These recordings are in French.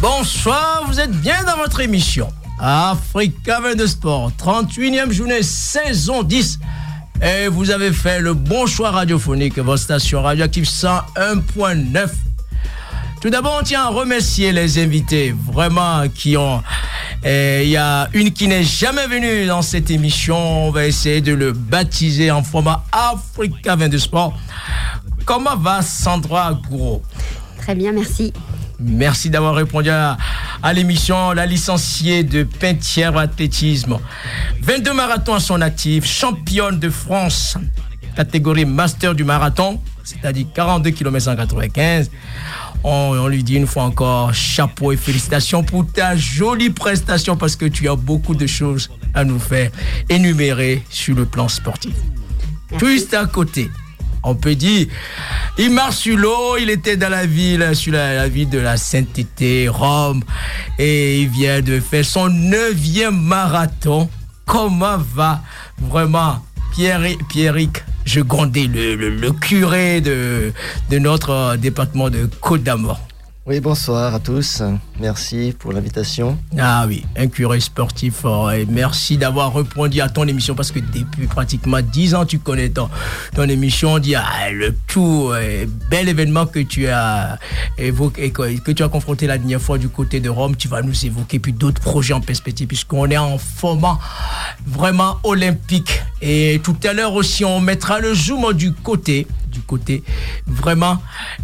Bonsoir, vous êtes bien dans votre émission Africa 22 Sport, 38e journée, saison 10. Et vous avez fait le bon choix radiophonique, votre station radioactive 101.9. Tout d'abord, on tient à remercier les invités, vraiment, qui ont... Il y a une qui n'est jamais venue dans cette émission. On va essayer de le baptiser en format Africa 22 Sport. Comment va Sandra Gouraud? Très bien, merci. Merci d'avoir répondu à l'émission. La licenciée de Pentière athlétisme. 22 marathons à son actif, championne de France, catégorie master du marathon, c'est-à-dire 42 km 195. On lui dit une fois encore chapeau et félicitations pour ta jolie prestation parce que tu as beaucoup de choses à nous faire énumérer sur le plan sportif. Merci. Juste à côté, on peut dire, il marche sur l'eau, il était dans la ville, sur la ville de la Sainteté, Rome, et il vient de faire son 9e marathon. Comment va vraiment Pierrick Jegondé, le curé de notre département de Côte-d'Armor? Oui, bonsoir à tous. Merci pour l'invitation. Ah oui, un curé sportif. Et merci d'avoir répondu à ton émission parce que depuis pratiquement 10 ans, tu connais ton émission. On dit le tout bel événement que tu as évoqué, que tu as confronté la dernière fois du côté de Rome. Tu vas nous évoquer puis d'autres projets en perspective puisqu'on est en format vraiment olympique. Et tout à l'heure aussi, on mettra le zoom du côté vraiment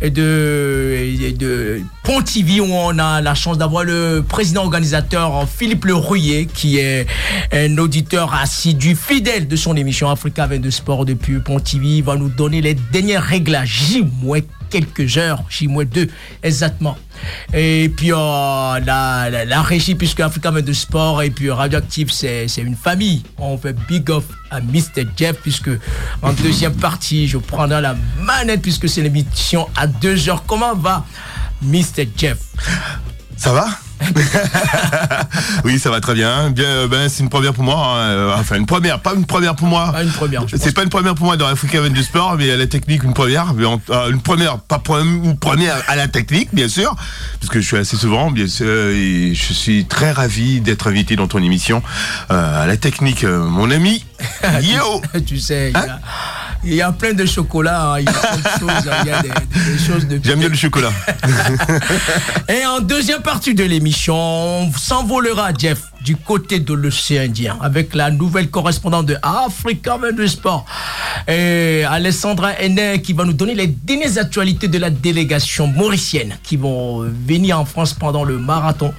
de Pontivy où on a la chance d'avoir le président organisateur Philippe Le Rouillet qui est un auditeur assidu fidèle de son émission Africa 22 Sport depuis Pontivy. Il va nous donner les derniers réglages quelques heures, J-2 exactement. Et puis la régie, puisque Africa 22 Sport et puis Radioactive, c'est une famille. On fait big up à Mr. Jeff, puisque en deuxième partie, je prendrai la manette, puisque c'est l'émission à 2h. Comment va Mr. Jeff? Ça va? Oui, ça va très bien. C'est une première pour moi. Enfin, une première, pas une première pour moi. Pas une première. C'est pas une première pour moi dans Africa 22 Sport, mais à la technique, une première. Une première à la technique, bien sûr, parce que je suis assez souvent, bien sûr, et je suis très ravi d'être invité dans ton émission. À la technique, mon ami. Yo. Tu sais. Hein? Il y a plein de chocolat, il y a plein de choses, il y a des choses de... J'aime bien le chocolat. Et en deuxième partie de l'émission, on s'envolera, Jeff, du côté de l'océan Indien, avec la nouvelle correspondante de Africa 22 Sport, et Alessandra Henner, qui va nous donner les dernières actualités de la délégation mauricienne, qui vont venir en France pendant le marathon,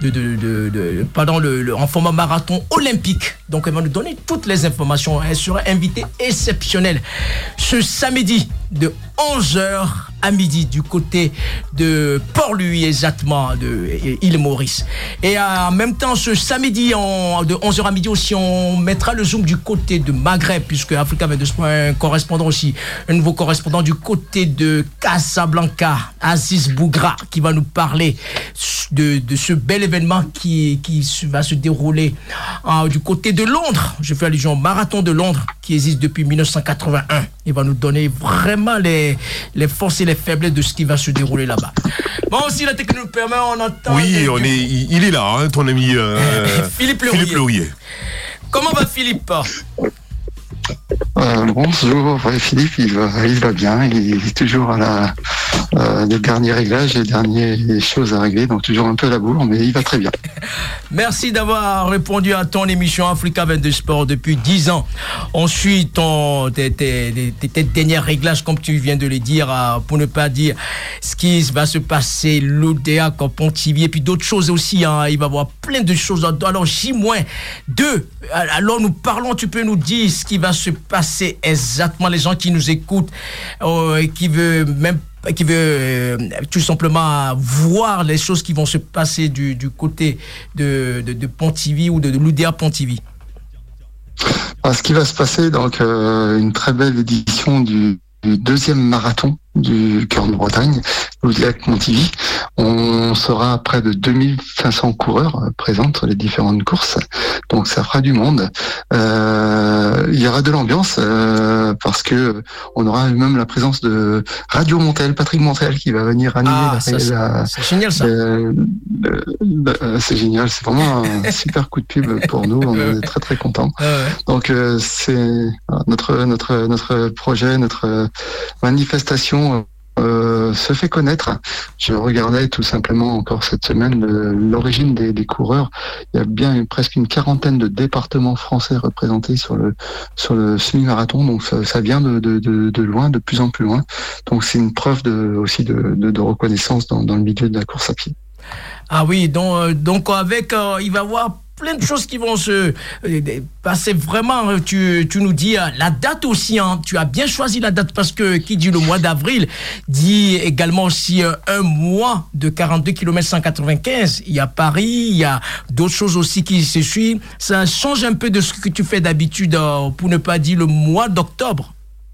en format marathon olympique. Donc elle va nous donner toutes les informations. Elle sera invitée exceptionnelle ce samedi de 11h à midi du côté de Port-Louis, exactement, de île Maurice. Et en même temps, ce samedi de 11h à midi aussi, on mettra le zoom du côté de Maghreb, puisque Africa 22 Sport un correspondant aussi, un nouveau correspondant du côté de Casablanca, Aziz Bougra, qui va nous parler de ce bel événement qui va se dérouler du côté de Londres. Je fais allusion au marathon de Londres qui existe depuis 1981. Il va nous donner vraiment les forces et les faiblesses de ce qui va se dérouler là-bas. Bon, si la technique nous permet, on entend... Oui, il est là, hein, ton ami Philippe Le Rouillet. Comment va Philippe? Bonjour, Philippe, il va bien, il est toujours à les derniers réglages, les dernières choses à régler, donc toujours un peu à la bourre, mais il va très bien. Merci d'avoir répondu à ton émission Africa 22 Sport depuis 10 ans. On suit tes derniers réglages, comme tu viens de le dire, pour ne pas dire ce qui va se passer, l'ODA, Pontivy, et puis d'autres choses aussi. Hein. Il va y avoir plein de choses. Alors, J-2, alors nous parlons, tu peux nous dire ce qui va se passer exactement, les gens qui nous écoutent, qui veut tout simplement voir les choses qui vont se passer du côté de Pontivy ou de l'UDA Pontivy. Ce qui va se passer, donc une très belle édition du deuxième marathon du cœur de Bretagne, Loudéac-Pontivy. On sera près de 2500 coureurs présents sur les différentes courses, donc ça fera du monde. Il y aura de l'ambiance parce que on aura même la présence de Radio Montel, Patrick Montel qui va venir animer. C'est génial ça. C'est génial, c'est vraiment un super coup de pub pour nous. On est très très contents. Donc c'est notre projet, notre manifestation se fait connaître. Je regardais tout simplement encore cette semaine l'origine des coureurs. Il y a bien presque une quarantaine de départements français représentés sur le semi-marathon. Donc ça vient de loin, de plus en plus loin. Donc c'est une preuve aussi de reconnaissance dans le milieu de la course à pied. Ah oui, donc avec il va y avoir plein de choses qui vont se passer. Vraiment, tu nous dis la date aussi, hein. Tu as bien choisi la date parce que qui dit le mois d'avril dit également aussi un mois de 42 km 195. Il y a Paris, il y a d'autres choses aussi qui se suivent. Ça change un peu de ce que tu fais d'habitude, pour ne pas dire le mois d'octobre.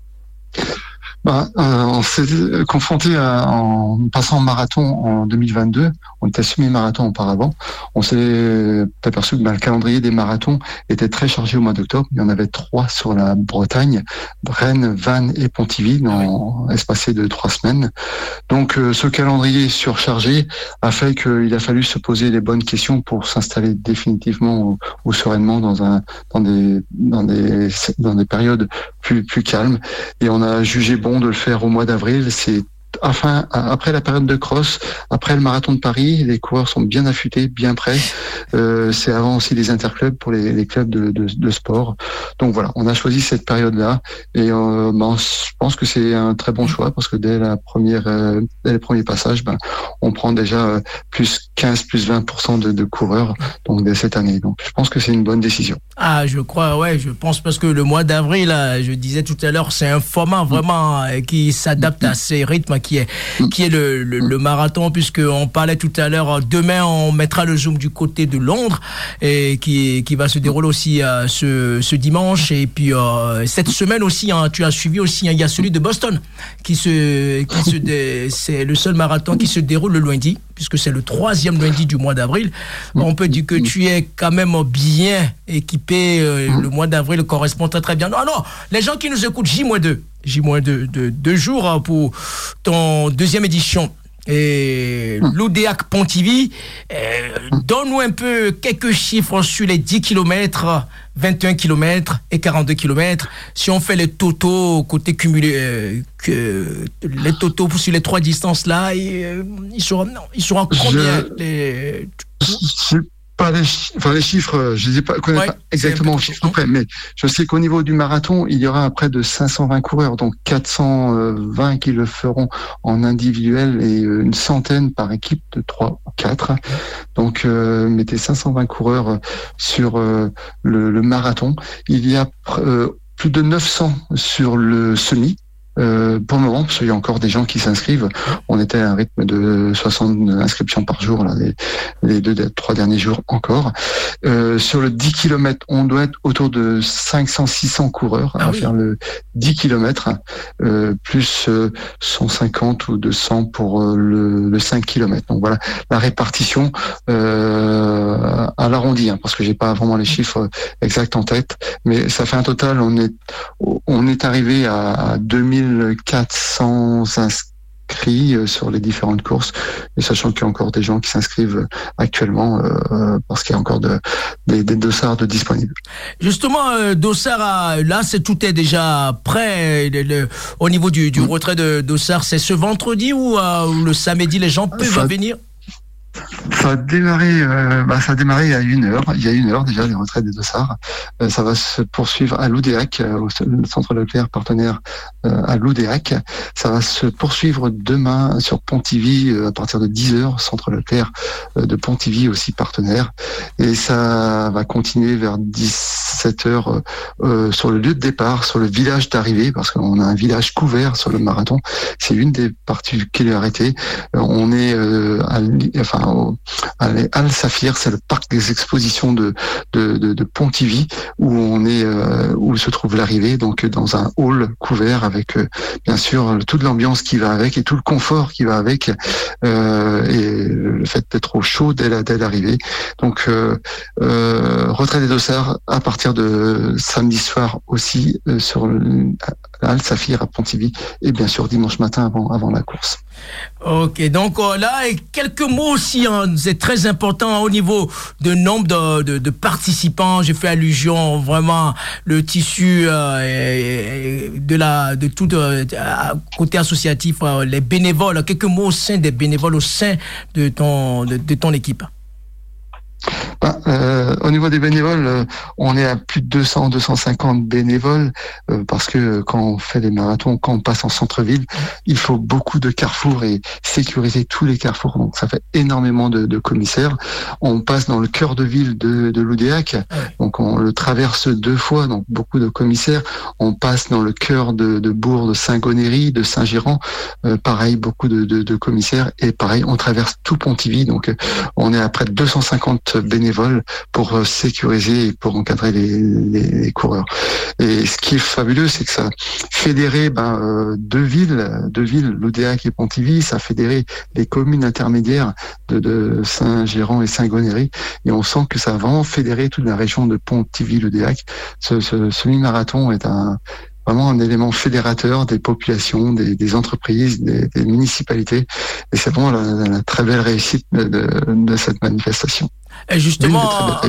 On s'est confronté en passant en marathon en 2022. On était semi-marathon auparavant. On s'est aperçu que le calendrier des marathons était très chargé au mois d'octobre. Il y en avait 3 sur la Bretagne, Rennes, Vannes et Pontivy, espacés de 3 semaines. Donc ce calendrier surchargé a fait qu'il a fallu se poser les bonnes questions pour s'installer définitivement ou sereinement dans des périodes plus calmes. Et on a jugé bon de le faire au mois d'avril. C'est après la période de cross, après le marathon de Paris, les coureurs sont bien affûtés, bien prêts. C'est avant aussi les interclubs pour les clubs de sport. Donc voilà, on a choisi cette période-là et je pense que c'est un très bon choix parce que dès le premier passage, on prend déjà plus 15, plus 20% de coureurs donc dès cette année. Donc je pense que c'est une bonne décision. Ah, je crois, ouais, je pense parce que le mois d'avril, je disais tout à l'heure, c'est un format vraiment qui s'adapte à ces rythmes qui est le marathon, puisqu'on parlait tout à l'heure, demain on mettra le zoom du côté de Londres et qui va se dérouler aussi ce dimanche, et puis cette semaine aussi, tu as suivi aussi, il y a celui de Boston c'est le seul marathon qui se déroule le lundi, puisque c'est le 3e lundi du mois d'avril. On peut dire que tu es quand même bien équipé. Le mois d'avril correspond très très bien. Non, les gens qui nous écoutent, J-2 jours pour ton 2e édition. Et Loudéac-Pontivy, donne-nous un peu quelques chiffres sur les 10 km, 21 km et 42 km. Si on fait les totaux côté cumulé, les totaux sur les 3 distances là, ils seront combien pas les chiffres, je ne connais pas exactement aux chiffres près, mais je sais qu'au niveau du marathon, il y aura près de 520 coureurs, donc 420 qui le feront en individuel et une centaine par équipe de 3 ou 4. Donc mettez 520 coureurs sur le marathon. Il y a plus de 900 sur le semi. Pour le moment, parce qu'il y a encore des gens qui s'inscrivent. On était à un rythme de 60 inscriptions par jour, là, les 3 derniers jours encore. Sur le 10 km, on doit être autour de 500-600 coureurs à faire le 10 km, plus 150 ou 200 pour le 5 km. Donc voilà, la répartition à l'arrondi, parce que j'ai pas vraiment les chiffres exacts en tête, mais ça fait un total, on est arrivé à 2400 inscrits sur les différentes courses, et sachant qu'il y a encore des gens qui s'inscrivent actuellement parce qu'il y a encore des dossards de disponibles. Justement, dossard, là, tout est déjà prêt. Au niveau du retrait de dossard, c'est ce vendredi ou le samedi, les gens peuvent venir? Ça a démarré il y a 1 heure. Il y a 1 heure déjà les retraits des dossards. Ça va se poursuivre à Loudéac, au centre Leclerc partenaire à Loudéac. Ça va se poursuivre demain sur Pontivy à partir de 10h, centre Leclerc de Pontivy aussi partenaire. Et ça va continuer vers 17 7 heures sur le lieu de départ, sur le village d'arrivée, parce qu'on a un village couvert sur le marathon. C'est une des particularités. On est à Al Safir, c'est le parc des expositions de Pontivy, où se trouve l'arrivée, donc dans un hall couvert avec bien sûr toute l'ambiance qui va avec et tout le confort qui va avec, et le fait d'être au chaud dès l'arrivée. Donc retrait des dossards à partir de samedi soir aussi sur Al Safir à Pontivy, et bien sûr dimanche matin avant la course. Ok, donc là, quelques mots aussi, c'est très important au niveau de nombre de participants. J'ai fait allusion vraiment le tissu de tout côté associatif, les bénévoles. Quelques mots au sein des bénévoles, au sein de ton équipe. Au niveau des bénévoles, on est à plus de 200-250 bénévoles, parce que quand on fait des marathons, quand on passe en centre-ville, il faut beaucoup de carrefours et sécuriser tous les carrefours. Donc ça fait énormément de commissaires. On passe dans le cœur de ville de Loudéac, donc on le traverse 2 fois, donc beaucoup de commissaires. On passe dans le cœur de Bourg, de Saint-Gonéry, de Saint-Girand, pareil, beaucoup de commissaires, et pareil, on traverse tout Pontivy, donc on est à près de 250 bénévoles pour sécuriser et pour encadrer les coureurs. Et ce qui est fabuleux, c'est que ça fédérait deux villes, Loudéac et Pontivy, ça fédérait les communes intermédiaires de Saint-Girand et Saint-Gonéry, et on sent que ça a vraiment fédéré toute la région de Pontivy-Loudéac. Ce semi-marathon est vraiment un élément fédérateur des populations, des entreprises, des municipalités, et c'est vraiment la très belle réussite de cette manifestation. Et justement,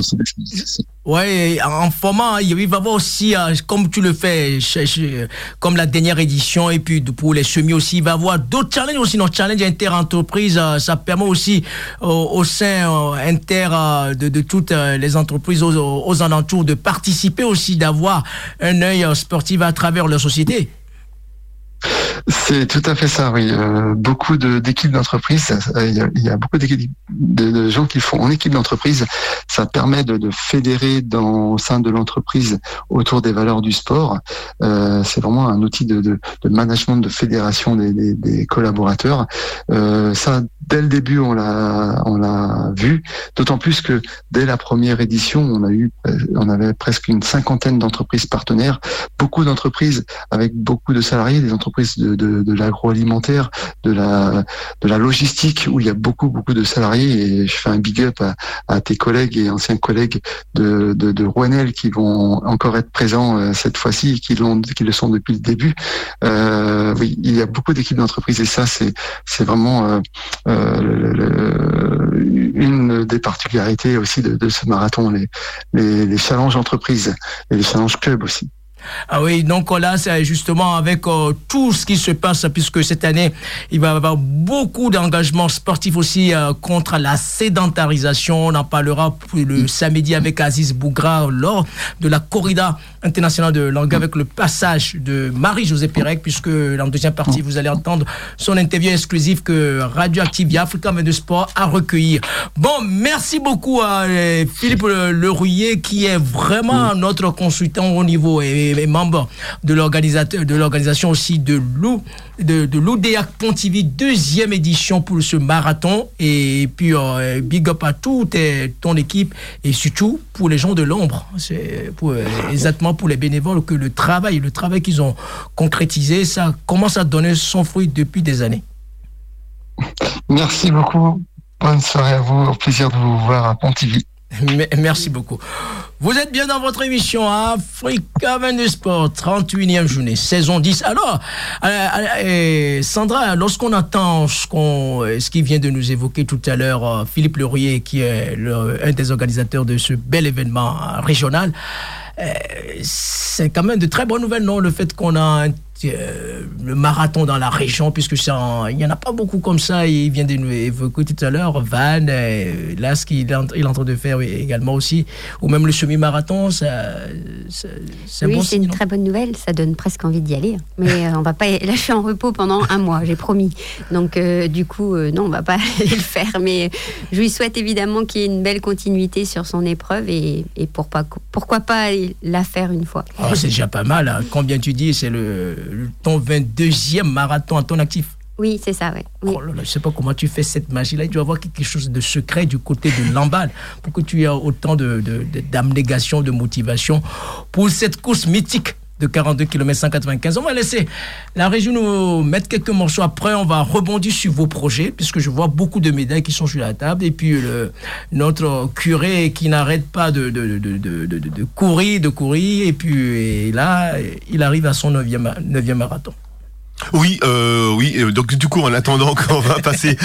en format, il va y avoir aussi, comme tu le fais, comme la dernière édition, et puis pour les semis aussi, il va y avoir d'autres challenges aussi, nos challenges inter-entreprises. Ça permet aussi au sein de toutes les entreprises aux alentours de participer aussi, d'avoir un œil sportif à travers leur société. C'est tout à fait ça, oui. Beaucoup d'équipes d'entreprise, il y a beaucoup d'équipes de gens qui font en équipe d'entreprise. Ça permet de fédérer au sein de l'entreprise autour des valeurs du sport. C'est vraiment un outil de management, de fédération des collaborateurs. Ça, dès le début, on l'a vu. D'autant plus que dès la première édition, on avait presque une 50aine d'entreprises partenaires, beaucoup d'entreprises avec beaucoup de salariés, des entreprises de l'agroalimentaire, de la logistique, où il y a beaucoup de salariés, et je fais un big up à tes collègues et anciens collègues de Rouenel qui vont encore être présents cette fois-ci, qui le sont depuis le début. Oui, il y a beaucoup d'équipes d'entreprises, et ça c'est vraiment une des particularités aussi de ce marathon, les challenges entreprises et les challenges clubs aussi. Ah oui, donc là, c'est justement avec tout ce qui se passe, puisque cette année, il va y avoir beaucoup d'engagements sportifs aussi contre la sédentarisation. On en parlera le samedi avec Aziz Bougra lors de la corrida internationale de langue, avec le passage de Marie-Josée Pérec, puisque en deuxième partie, vous allez entendre son interview exclusive que Radioactive et Africa Media Sport a recueilli. Bon, merci beaucoup à Philippe Lerouillet, qui est vraiment notre consultant au niveau et membre de l'organisation aussi de Loudéac Pontivy, deuxième édition pour ce marathon. Et puis big up à toute ton équipe, et surtout pour les gens de l'ombre. C'est exactement pour les bénévoles que le travail qu'ils ont concrétisé, ça commence à donner son fruit depuis des années. Merci beaucoup. Bonne soirée à vous. Au plaisir de vous voir à Pontivy. Merci beaucoup. Vous êtes bien dans votre émission Africa Media Sport, 31e journée, saison 10. Alors, Sandra, lorsqu'on entend ce qu'il vient de nous évoquer tout à l'heure, Philippe Lerouillet, qui est un des organisateurs de ce bel événement régional, c'est quand même de très bonnes nouvelles, non? Le fait qu'on a un le marathon dans la région, puisque il n'y en a pas beaucoup comme ça. Il vient de nous évoquer tout à l'heure Van, là ce qu'il est en train de faire également aussi, ou même le semi-marathon, c'est oui, bon c'est signe, une très bonne nouvelle, ça donne presque envie d'y aller, mais on va pas. Là je suis en repos pendant 1 mois, j'ai promis, donc du coup non, on va pas aller le faire, mais je lui souhaite évidemment qu'il y ait une belle continuité sur son épreuve et pourquoi pas la faire une fois. Oh, c'est déjà pas mal, hein. Combien tu dis, c'est ton 22e marathon à ton actif? Oui, c'est ça, ouais. Oui. Oh là là, je sais pas comment tu fais cette magie-là. Il doit y avoir quelque chose de secret du côté de Lamballe pour que tu aies autant d'abnégation, de motivation pour cette course mythique de 42 km 195. On va laisser la région nous mettre quelques morceaux. Après, on va rebondir sur vos projets, puisque je vois beaucoup de médailles qui sont sur la table. Et puis, notre curé qui n'arrête pas de courir. Et puis, là, il arrive à son 9e marathon. Oui. Donc du coup, en attendant qu'on va passer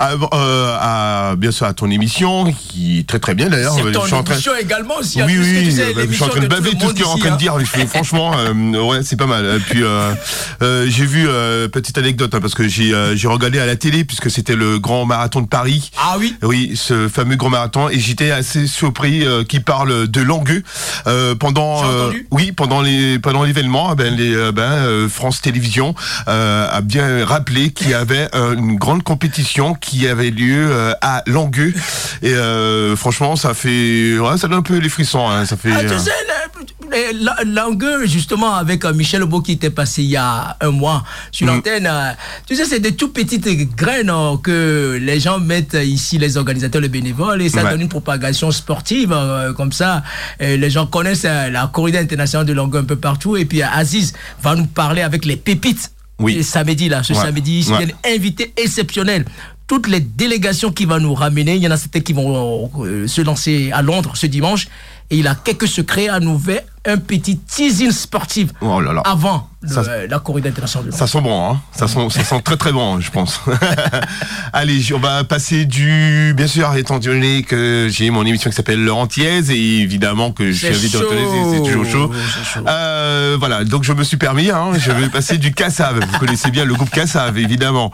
bien sûr à ton émission, qui est très très bien d'ailleurs. C'est ton émission également aussi. Oui. Tu sais, Je suis en train de baver tout ce qu'il est en train de dire. Franchement, ouais, c'est pas mal. Puis j'ai vu petite anecdote, hein, parce que j'ai regardé à la télé puisque c'était le grand marathon de Paris. Ah oui. Oui, ce fameux grand marathon, et j'étais assez surpris qu'il parle de Langueux pendant l'événement. France Télévisions a bien rappelé qu'il y avait une grande compétition qui avait lieu à Langueux, et franchement ça donne un peu les frissons, hein, ça fait tu sais, Langueux, justement, avec Michel Beau qui était passé il y a 1 mois sur l'antenne, tu sais, c'est des tout petites graines que les gens mettent ici, les organisateurs, les bénévoles, et ça donne une propagation sportive, comme ça les gens connaissent la corrida internationale de Langueux un peu partout. Et puis Aziz va nous parler avec les pépites. Oui. Samedi, samedi, il y a une invité exceptionnelle. Toutes les délégations qui vont nous ramener, il y en a certains qui vont se lancer à Londres ce dimanche. Et il a quelques secrets à nous faire, un petit teasing sportif avant la corrida internationale. Ça sent bon, hein. Ça sent très très bon, je pense. Allez, on va passer bien sûr, étant donné que j'ai mon émission qui s'appelle L'heure antillaise, et évidemment que je suis invité en télé, c'est toujours chaud. Voilà, donc je me suis permis, hein, je vais passer du Kassav. Vous connaissez bien le groupe Kassav, évidemment.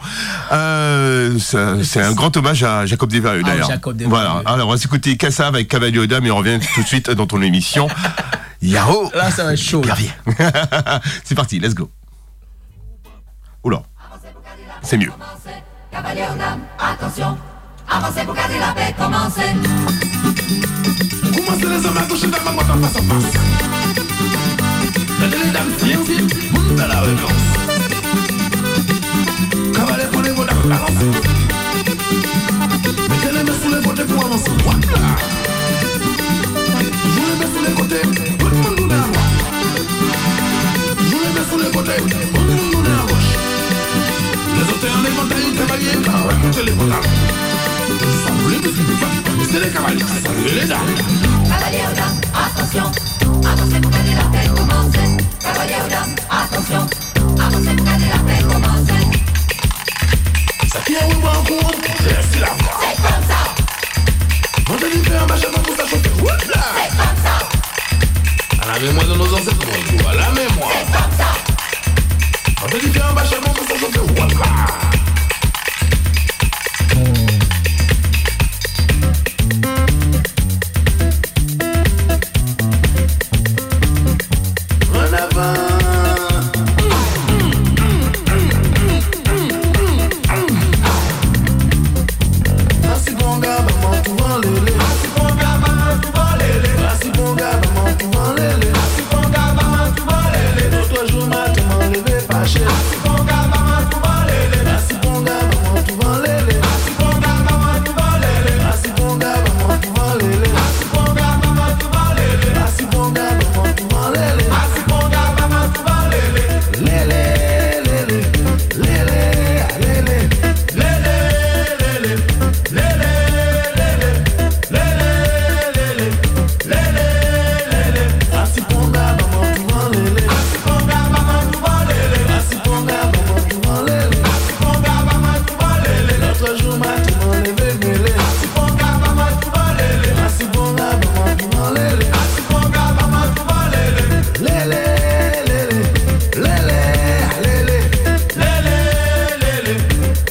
C'est un grand hommage à Jacob Desvarieux, d'ailleurs. Voilà, alors on va s'écouter Kassav avec Cavalier aux Dames, et on revient tout de suite dans ton émission. Yahoo! Là, ça va être chaud. C'est parti, let's go. Oula, c'est mieux. Cavalier aux dames, attention, avancez pour garder la paix, commencez. Commencez les hommes à toucher dans ma moto face à face. Les dames, viens, monte à la réponse. Cavalier, prenez vos dames, balancez. Mettez les mains sous les côtés pour avancer. Jouez les mains sous les côtés, tout le monde nous est à droite. Jouez les mains sous les côtés, tout le monde nous est à gauche. Les autres en éventail, cavaliers, remontez les potards. Sans vous les muscles, c'est les cavaliers, saluez les dames. Cavaliers aux dames, attention, avancez pour gagner la paix, commencez. Cavaliers aux dames, attention, avancez pour gagner la paix, commencez. Ça qui est où en cours, c'est la voix. C'est comme ça. On te dit faire un machin pour ça chauffer. C'est comme ça. À la mémoire de nos ancêtres, à la mémoire. C'est comme ça. On te dit faire un machin pour ça chauffer. En avant. Así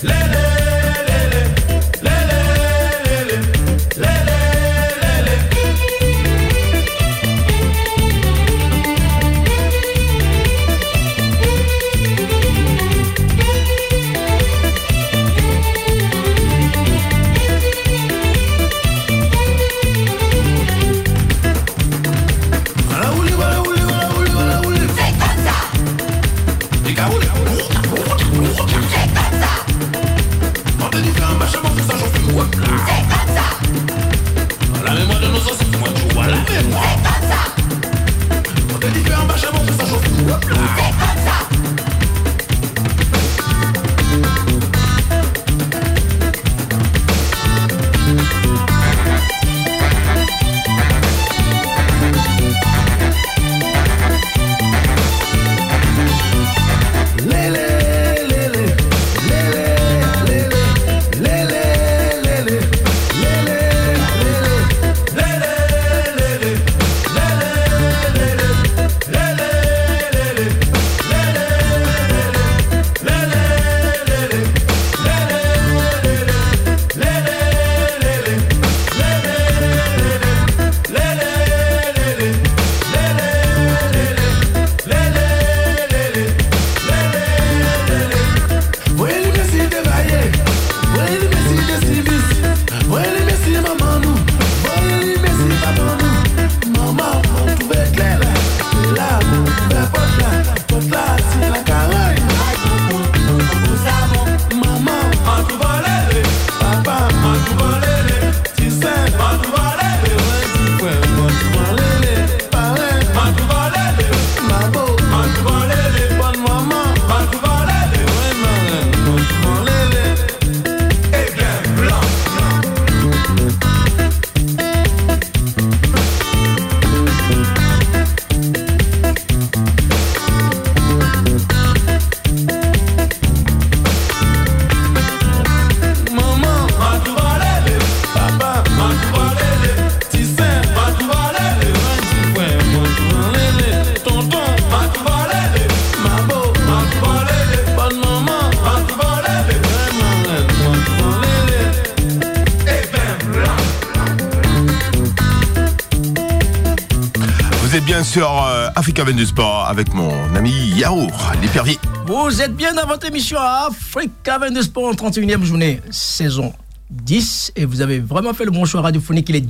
Sur Africa Avenue Sport avec mon ami Yaour, l'épervier. Vous êtes bien dans votre émission Africa Avenue Sport en 31e journée, saison 10. Et vous avez vraiment fait le bon choix radiophonique. Il est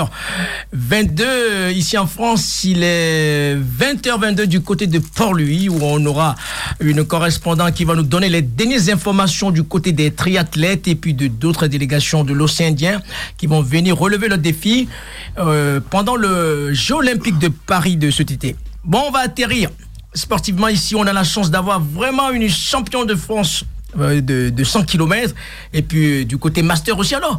18h22 ici en France. Il est 20h22 du côté de Port-Louis où on aura une correspondante qui va nous donner les dernières informations du côté des triathlètes et puis de d'autres délégations de l'océan Indien qui vont venir relever le défi pendant le Jeux Olympiques de Paris de cet été. Bon, on va atterrir sportivement ici. On a la chance d'avoir vraiment une championne de France de 100 km et puis du côté master aussi. Alors,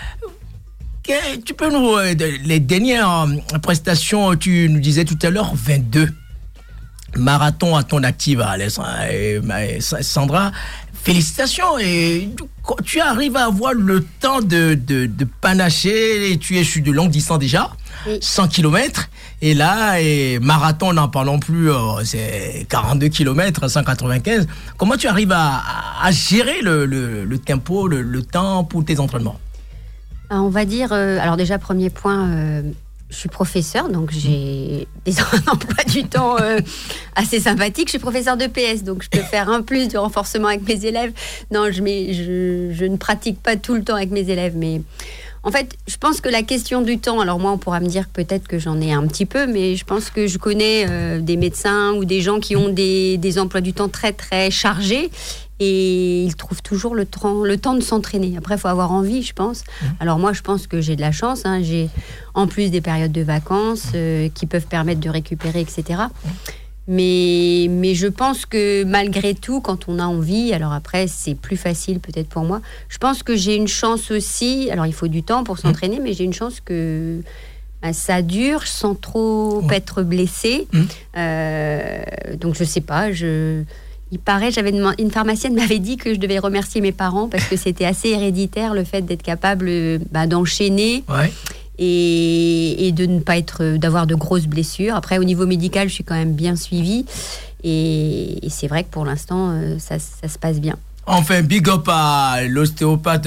tu peux nous les dernières prestations, tu nous disais tout à l'heure 22 marathons à ton actif, Sandra, félicitations. Et tu arrives à avoir le temps de panacher, et tu es sur de longue distance déjà, oui. 100 km, et là, marathon, n'en parlons plus, c'est 42 km, 195. Comment tu arrives à gérer le tempo, le temps pour tes entraînements? On va dire, alors déjà, premier point, je suis professeur, donc j'ai un emploi du temps assez sympathique. Je suis professeur de PS, donc je peux faire un plus de renforcement avec mes élèves. Non, je ne pratique pas tout le temps avec mes élèves, mais en fait, je pense que la question du temps, alors moi, on pourra me dire peut-être que j'en ai un petit peu, mais je pense que je connais des médecins ou des gens qui ont des emplois du temps très, très chargés. Et ils trouvent toujours le temps de s'entraîner. Après, il faut avoir envie, je pense. Alors moi, je pense que j'ai de la chance. J'ai en plus des périodes de vacances qui peuvent permettre de récupérer, etc. Mais je pense que malgré tout, quand on a envie, alors après, c'est plus facile peut-être pour moi. Je pense que j'ai une chance aussi. Alors, il faut du temps pour s'entraîner, mais j'ai une chance que ça dure sans trop être blessée. Donc, je sais pas, il paraît, une pharmacienne m'avait dit que je devais remercier mes parents parce que c'était assez héréditaire le fait d'être capable d'enchaîner et de ne pas d'avoir de grosses blessures. Après, au niveau médical, je suis quand même bien suivie et c'est vrai que pour l'instant, ça se passe bien. Enfin, big up à l'ostéopathe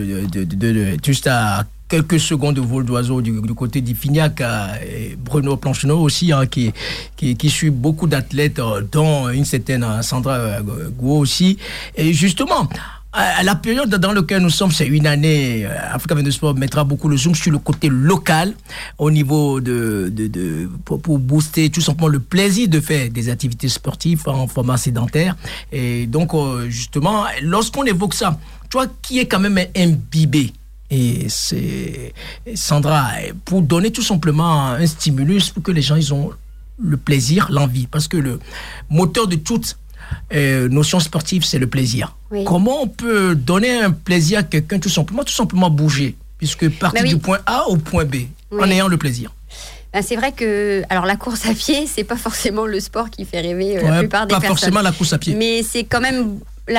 de juste à quelques secondes de vol d'oiseau du côté d'Ifignac, Bruno Plancheneau aussi, qui suit beaucoup d'athlètes, dont une certaine Sandra Gouault aussi. Et justement, à la période dans laquelle nous sommes, c'est une année, Africa 22 Sport mettra beaucoup le zoom sur le côté local, au niveau pour booster tout simplement le plaisir de faire des activités sportives en format sédentaire. Et donc, justement, lorsqu'on évoque ça, toi qui es quand même imbibé, et c'est Sandra, pour donner tout simplement un stimulus pour que les gens ils ont le plaisir, l'envie, parce que le moteur de toute notion sportive, c'est le plaisir. Oui. Comment on peut donner un plaisir à quelqu'un tout simplement bouger, puisque partir du point A au point B, en ayant le plaisir. Ben c'est vrai que la course à pied, c'est pas forcément le sport qui fait rêver la plupart des personnes. Pas forcément la course à pied. Mais c'est quand même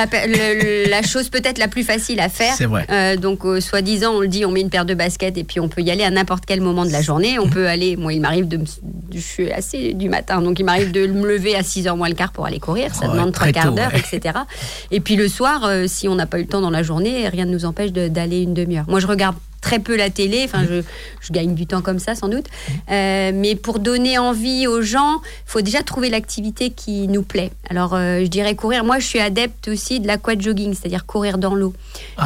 la chose peut-être la plus facile à faire. C'est vrai. Donc, soi-disant, on le dit, on met une paire de baskets et puis on peut y aller à n'importe quel moment de la journée. On peut aller, moi, il m'arrive je suis assez du matin, donc il m'arrive de me lever à 6h moins le quart pour aller courir. Ça demande 3 quarts d'heure, etc. Et puis le soir, si on n'a pas eu le temps dans la journée, rien ne nous empêche d'aller une demi-heure. Moi, je regarde très peu la télé, enfin je gagne du temps comme ça sans doute, mais pour donner envie aux gens, il faut déjà trouver l'activité qui nous plaît. Alors je dirais courir, moi je suis adepte aussi de l'aquajogging, c'est-à-dire courir dans l'eau.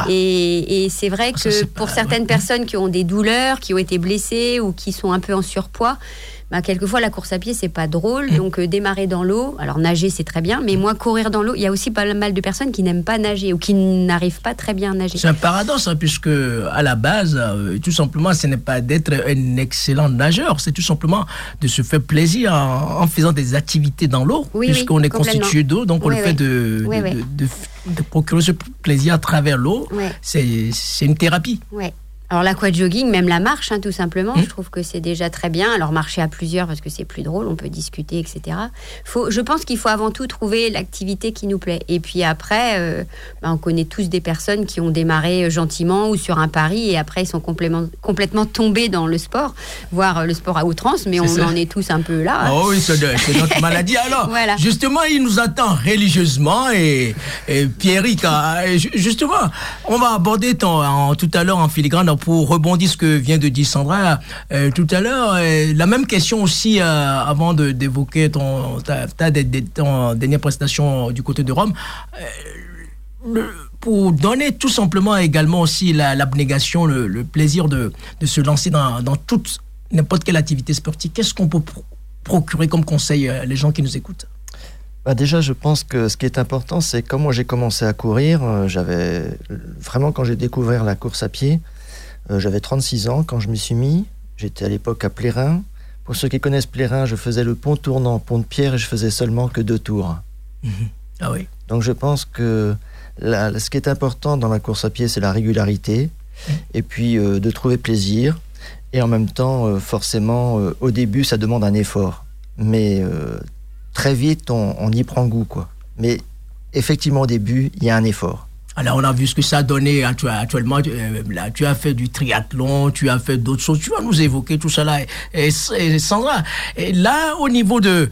Et c'est vrai que pour certaines personnes qui ont des douleurs, qui ont été blessées ou qui sont un peu en surpoids, quelquefois la course à pied c'est pas drôle, donc démarrer dans l'eau, alors nager c'est très bien, mais moi courir dans l'eau, il y a aussi pas mal de personnes qui n'aiment pas nager ou qui n'arrivent pas très bien à nager. C'est un paradoxe, puisque à la base, tout simplement, ce n'est pas d'être un excellent nageur, c'est tout simplement de se faire plaisir en faisant des activités dans l'eau, puisqu'on est constitué d'eau, donc on le fait de procurer ce plaisir à travers l'eau, c'est une thérapie. Ouais. Alors l'aquajogging, même la marche, tout simplement, je trouve que c'est déjà très bien. Alors marcher à plusieurs parce que c'est plus drôle, on peut discuter, etc. Je pense qu'il faut avant tout trouver l'activité qui nous plaît. Et puis après, on connaît tous des personnes qui ont démarré gentiment ou sur un pari et après ils sont complètement tombés dans le sport, voire le sport à outrance, mais on en est tous un peu là. Oh oui, c'est notre maladie. Alors, voilà. Justement, il nous attend religieusement et Pierrick, justement, on va aborder tout à l'heure en filigrane pour rebondir ce que vient de dire Sandra tout à l'heure, la même question aussi avant d'évoquer ton dernière prestation du côté de Rome, pour donner tout simplement également aussi l'abnégation, le plaisir de se lancer dans toute n'importe quelle activité sportive. Qu'est-ce qu'on peut procurer comme conseil les gens qui nous écoutent? Déjà, je pense que ce qui est important, c'est quand moi j'ai commencé à courir, quand j'ai découvert la course à pied, j'avais 36 ans quand je m'y suis mis. J'étais à l'époque à Plérin. Pour ceux qui connaissent Plérin, je faisais le pont tournant, pont de pierre, et je faisais seulement que 2 tours. Ah oui. Donc je pense que ce qui est important dans la course à pied, c'est la régularité, et puis de trouver plaisir. Et en même temps, forcément, au début, ça demande un effort. Mais très vite, on y prend goût, quoi. Mais effectivement, au début, il y a un effort. Alors, on a vu ce que ça a donné actuellement. Là, tu as fait du triathlon, tu as fait d'autres choses. Tu vas nous évoquer tout ça là. Et Sandra, et là, au niveau de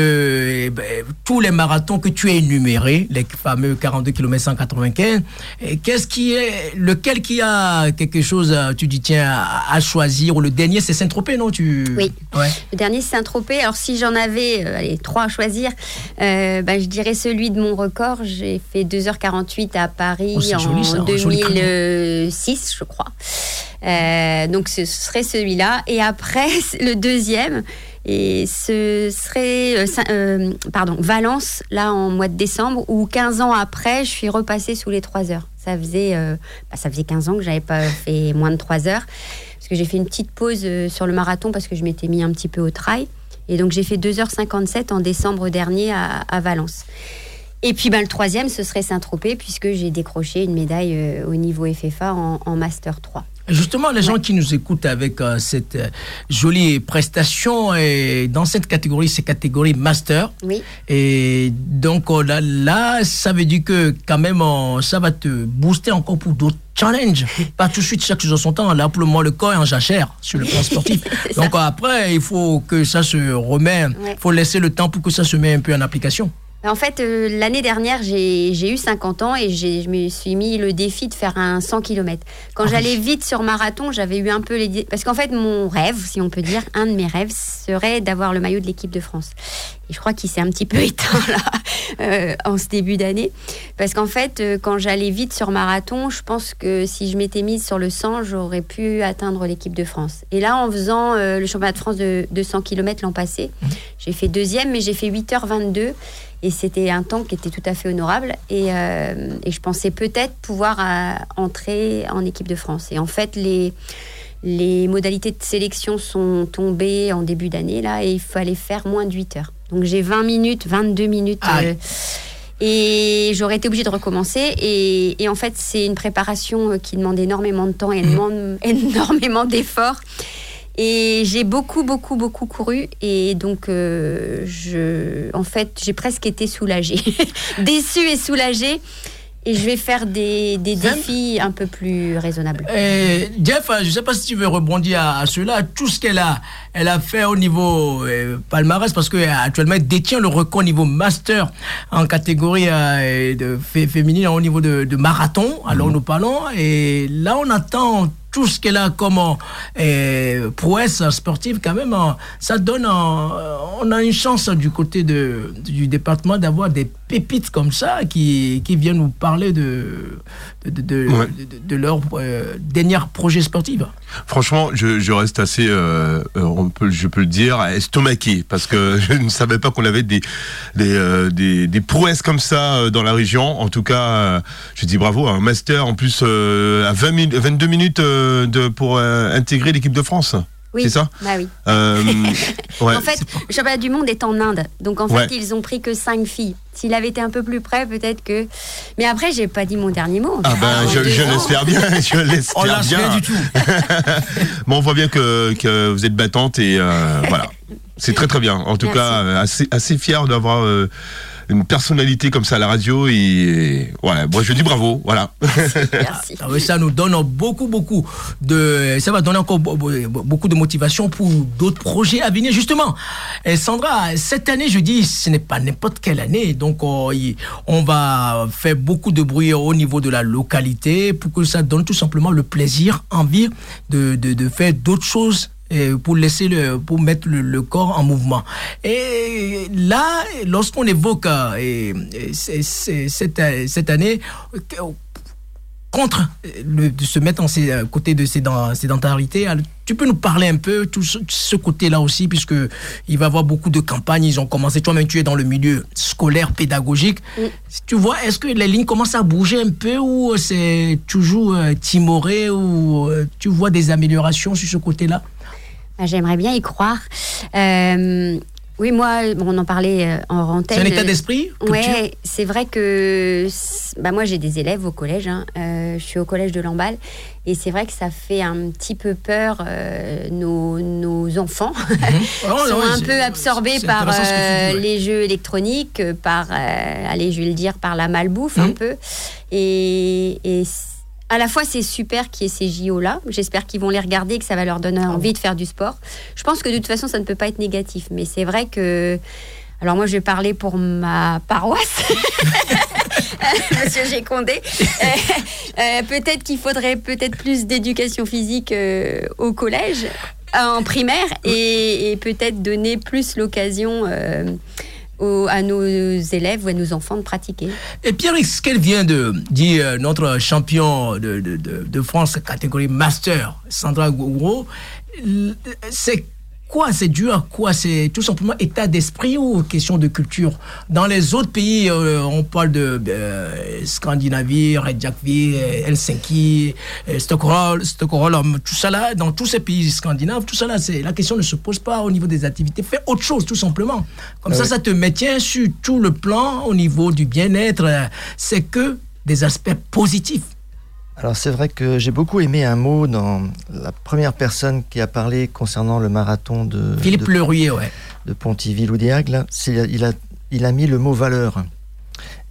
tous les marathons que tu as énumérés, les fameux 42 km 195, lequel qui a quelque chose, tu dis, tiens, à choisir, ou le dernier, c'est Saint-Tropez, non? Oui. Ouais. Le dernier, c'est Saint-Tropez. Alors, si j'en avais 3 à choisir, je dirais celui de mon record. J'ai fait 2h48 à Paris. En 2006, je crois. Donc ce serait celui-là. Et après, le deuxième, et ce serait Valence, là en mois de décembre, où 15 ans après, je suis repassée sous les 3 heures. Ça faisait 15 ans que j'avais pas fait moins de 3 heures, parce que j'ai fait une petite pause sur le marathon parce que je m'étais mis un petit peu au trail. Et donc j'ai fait 2h57 en décembre dernier à Valence. Et puis le troisième, ce serait Saint-Tropez, puisque j'ai décroché une médaille au niveau FFA en Master 3. Justement, les gens qui nous écoutent avec cette jolie prestation, et dans cette catégorie, c'est catégorie Master. Oui. Et donc là, ça veut dire que quand même, ça va te booster encore pour d'autres challenges. Pas tout de suite, chaque chose en son temps. Là, pour le moment, le corps est en jachère sur le plan sportif. Donc après, il faut que ça se remette. Il faut laisser le temps pour que ça se mette un peu en application. En fait, l'année dernière, j'ai eu 50 ans et je me suis mis le défi de faire un 100 km. Quand j'allais vite sur marathon, j'avais eu un peu l'idée... Parce qu'en fait, mon rêve, si on peut dire, un de mes rêves, serait d'avoir le maillot de l'équipe de France. Et je crois qu'il s'est un petit peu éteint là, en ce début d'année. Parce qu'en fait, quand j'allais vite sur marathon, je pense que si je m'étais mise sur le 100, j'aurais pu atteindre l'équipe de France. Et là, en faisant le championnat de France de 100 km l'an passé, j'ai fait 2e, mais j'ai fait 8h22. Et c'était un temps qui était tout à fait honorable. Et je pensais peut-être pouvoir entrer en équipe de France. Et en fait, les modalités de sélection sont tombées en début d'année, là, et il fallait faire moins de 8 heures. Donc j'ai 22 minutes. Et j'aurais été obligée de recommencer. Et en fait, c'est une préparation qui demande énormément de temps et énormément d'efforts. Et j'ai beaucoup couru. Et donc, en fait, j'ai presque été soulagée. Déçue et soulagée. Et je vais faire des défis un peu plus raisonnables. Jeff, je ne sais pas si tu veux rebondir à cela. Tout ce qu'elle a fait au niveau palmarès, parce qu'actuellement, elle détient le record au niveau master en catégorie féminine au niveau de marathon. Alors, nous parlons. Et là, on attend tout ce qu'elle a comme prouesse sportive, quand même, ça donne... on a une chance du côté du département d'avoir des pépites comme ça qui viennent nous parler de leur dernier projet sportif. Franchement, je reste assez, je peux le dire, estomaqué, parce que je ne savais pas qu'on avait des prouesses comme ça dans la région. En tout cas, je dis bravo, un master en plus à 22 minutes pour intégrer l'équipe de France. Oui, c'est ça ? Bah oui. Ouais, en fait, le championnat du monde est en Inde. Donc, en fait, ils ont pris que 5 filles. S'il avait été un peu plus près, peut-être que... Mais après, j'ai pas dit mon dernier mot. Je l'espère bien. On lâche rien du tout. Bon, on voit bien que vous êtes battante et voilà. C'est très très bien. En tout cas, assez fier d'avoir... une personnalité comme ça à la radio et voilà, moi je dis bravo, voilà. Merci. Ça nous donne ça va donner encore beaucoup de motivation pour d'autres projets à venir, justement. Et Sandra, cette année, je dis, ce n'est pas n'importe quelle année, donc on va faire beaucoup de bruit au niveau de la localité pour que ça donne tout simplement le plaisir, envie de faire d'autres choses pour mettre le corps en mouvement. Et là, lorsqu'on évoque cette année contre de se mettre en côté de sédentarité, tu peux nous parler un peu tout ce côté-là aussi, puisque il va y avoir beaucoup de campagnes, ils ont commencé, toi-même tu es dans le milieu scolaire, pédagogique. Tu vois, est-ce que les lignes commencent à bouger un peu ou c'est toujours timoré, ou tu vois des améliorations sur ce côté-là? J'aimerais bien y croire. Oui, moi, on en parlait en antenne. C'est un état d'esprit? Oui, c'est vrai que moi, j'ai des élèves au collège. Je suis au collège de Lamballe. Et c'est vrai que ça fait un petit peu peur. Nos enfants sont un peu absorbés par les jeux électroniques, par, je vais le dire, par la malbouffe un peu. Et à la fois, c'est super qu'il y ait ces JO-là. J'espère qu'ils vont les regarder et que ça va leur donner envie de faire du sport. Je pense que de toute façon, ça ne peut pas être négatif. Mais c'est vrai que... Alors moi, je vais parler pour ma paroisse. Monsieur Gécondé. Peut-être qu'il faudrait plus d'éducation physique au collège, en primaire, et peut-être donner plus l'occasion... à nos élèves ou à nos enfants de pratiquer. Et Pierre, ce qu'elle vient de dire, notre champion de France catégorie master, Sandra Gouraud, c'est quoi? C'est dû à quoi? C'est tout simplement état d'esprit ou question de culture? Dans les autres pays, on parle de Scandinavie, Reykjavik, Helsinki, Stockholm, tout ça là, dans tous ces pays scandinaves, tout ça là, la question ne se pose pas au niveau des activités. Fais autre chose, tout simplement. Comme ça te maintient sur tout le plan au niveau du bien-être. C'est que des aspects positifs. Alors c'est vrai que j'ai beaucoup aimé un mot dans la première personne qui a parlé concernant le marathon de Philippe Leruyer, de Pontivy-Loudéagle. Il a mis le mot valeur.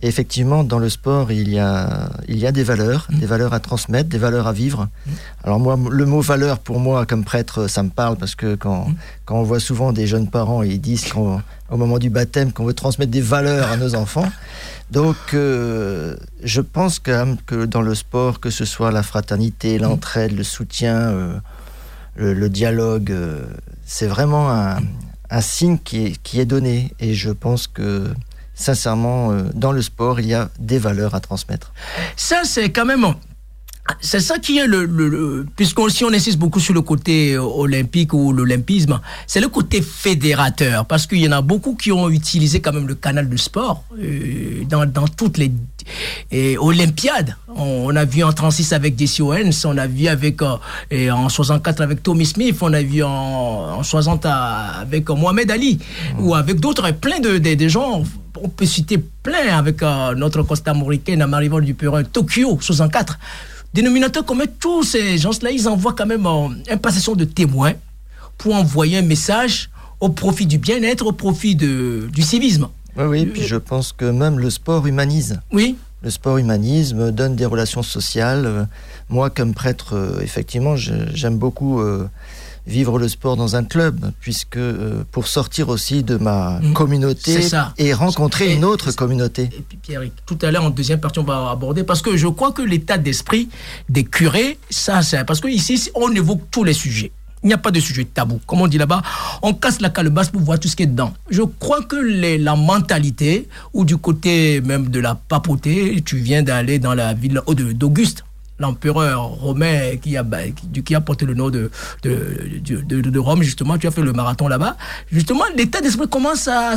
Et effectivement, dans le sport, il y a des valeurs à transmettre, des valeurs à vivre. Alors moi, le mot valeur, pour moi, comme prêtre, ça me parle parce que quand on voit souvent des jeunes parents, ils disent au moment du baptême qu'on veut transmettre des valeurs à nos enfants. Donc, je pense que dans le sport, que ce soit la fraternité, l'entraide, le soutien, le dialogue, c'est vraiment un signe qui est donné. Et je pense que sincèrement, dans le sport, il y a des valeurs à transmettre. Ça, c'est quand même... C'est ça qui est puisqu'on insiste beaucoup sur le côté olympique ou l'olympisme, c'est le côté fédérateur, parce qu'il y en a beaucoup qui ont utilisé quand même le canal de sport dans toutes les Olympiades. On a vu en 36 avec Jesse Owens, on a vu en 64 avec Tommy Smith, on a vu en 60 avec Mohamed Ali, ou avec d'autres, plein de gens. On peut citer plein avec notre costamoricaine Marivol Duperrin, Tokyo 64. Dénominateur commun, tous ces gens-là, ils envoient quand même une passation de témoins pour envoyer un message au profit du bien-être, au profit du civisme. Oui, puis je pense que même le sport humanise. Oui. Le sport humanise, donne des relations sociales. Moi, comme prêtre, effectivement, j'aime beaucoup vivre le sport dans un club, puisque pour sortir aussi de ma communauté et rencontrer une autre communauté. Et puis Pierre, tout à l'heure en deuxième partie on va aborder, parce que je crois que l'état d'esprit des curés, ça c'est parce que ici on évoque tous les sujets. Il n'y a pas de sujet tabou. Comme on dit là-bas, on casse la calebasse pour voir tout ce qui est dedans. Je crois que la mentalité, ou du côté même de la papauté, tu viens d'aller dans la ville d'Auguste, l'empereur romain qui a porté le nom de Rome, justement, tu as fait le marathon là-bas. Justement, l'état d'esprit commence à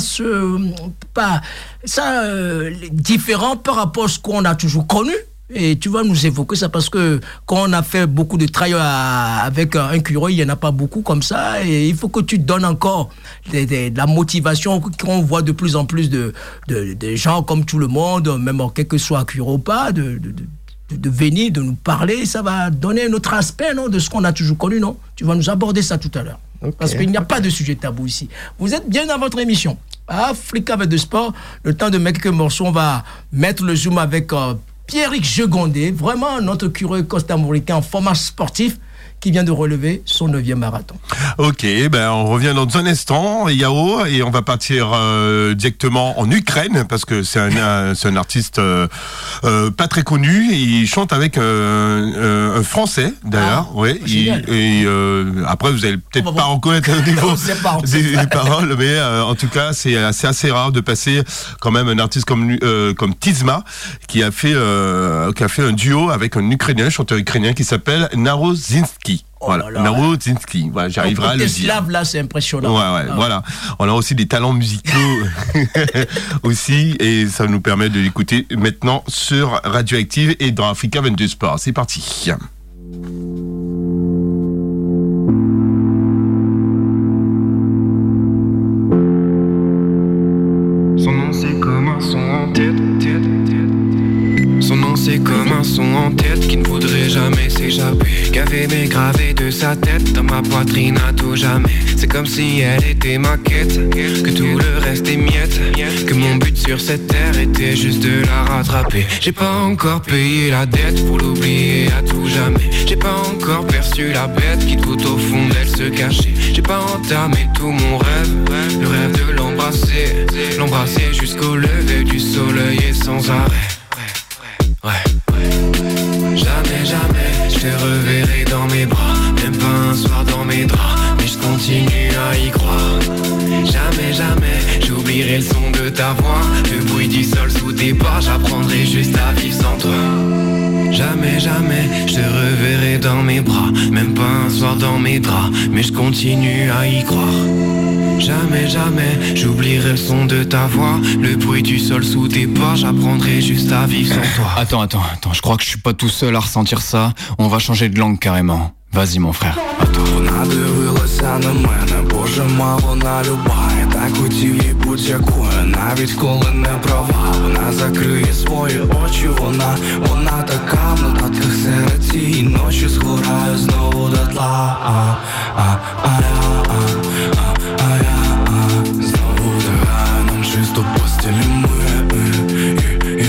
différent par rapport à ce qu'on a toujours connu. Et tu vas nous évoquer ça parce que quand on a fait beaucoup de travail avec un curé, il n'y en a pas beaucoup comme ça. Et il faut que tu donnes encore de la motivation, qu'on voit de plus en plus de gens comme tout le monde, même quel que soit curé ou pas, de venir, de nous parler. Ça va donner un autre aspect, non, de ce qu'on a toujours connu, non? Tu vas nous aborder ça tout à l'heure. Okay, parce qu'il n'y a pas de sujet tabou ici. Vous êtes bien dans votre émission Africa avec de sport. Le temps de mettre quelques morceaux, on va mettre le zoom avec Pierrick Jegondé, vraiment notre curé costamoricain en format sportif, qui vient de relever son 9e marathon. Ok, on revient dans un instant, Yao, et on va partir directement en Ukraine, parce que c'est un artiste pas très connu. Il chante avec un Français, d'ailleurs. Après, vous allez peut-être pas reconnaître au niveau des paroles, mais en tout cas, c'est assez rare de passer quand même un artiste comme Tizma, qui a fait un duo avec un chanteur ukrainien qui s'appelle Narozinski. Voilà, Narozinski. Voilà, j'arriverai à le dire. Slave, là, c'est impressionnant. Voilà. On a aussi des talents musicaux aussi, et ça nous permet de l'écouter maintenant sur Radioactive et dans Africa 22 Sport. C'est parti. Son nom c'est comme un son en tête. Son nom c'est comme un son en tête qui ne voudrait jamais s'échapper, qu'avait gravé de sa tête dans ma poitrine à tout jamais. C'est comme si elle était ma quête, que tout le reste est miettes, que mon but sur cette terre était juste de la rattraper. J'ai pas encore payé la dette pour l'oublier à tout jamais. J'ai pas encore perçu la bête qui tout au fond d'elle se cachait. J'ai pas entamé tout mon rêve, le rêve de l'embrasser jusqu'au lever du soleil et sans arrêt. Jamais je te reverrai dans mes bras, même pas un soir dans mes draps, mais je continue à y croire. Jamais j'oublierai le son de ta voix, le bruit du sol sous tes pas, j'apprendrai juste à vivre sans toi. Jamais je te reverrai dans mes bras, même pas un soir dans mes draps, mais je continue à y croire. Jamais j'oublierai le son de ta voix, le bruit du sol sous tes pas, j'apprendrai juste à vivre sans toi. Attends, je crois que je suis pas tout seul à ressentir ça. On va changer de langue carrément. Vas-y mon frère. Вона дивилася на мене, боже ма, вона любає. Так хотів їй будь якою, навіть коли не права. Вона закриє свої очі, вона така в нотатках серед цієї ночі згораю знову дотла. Знову вдягаю нам чисто постілі ми.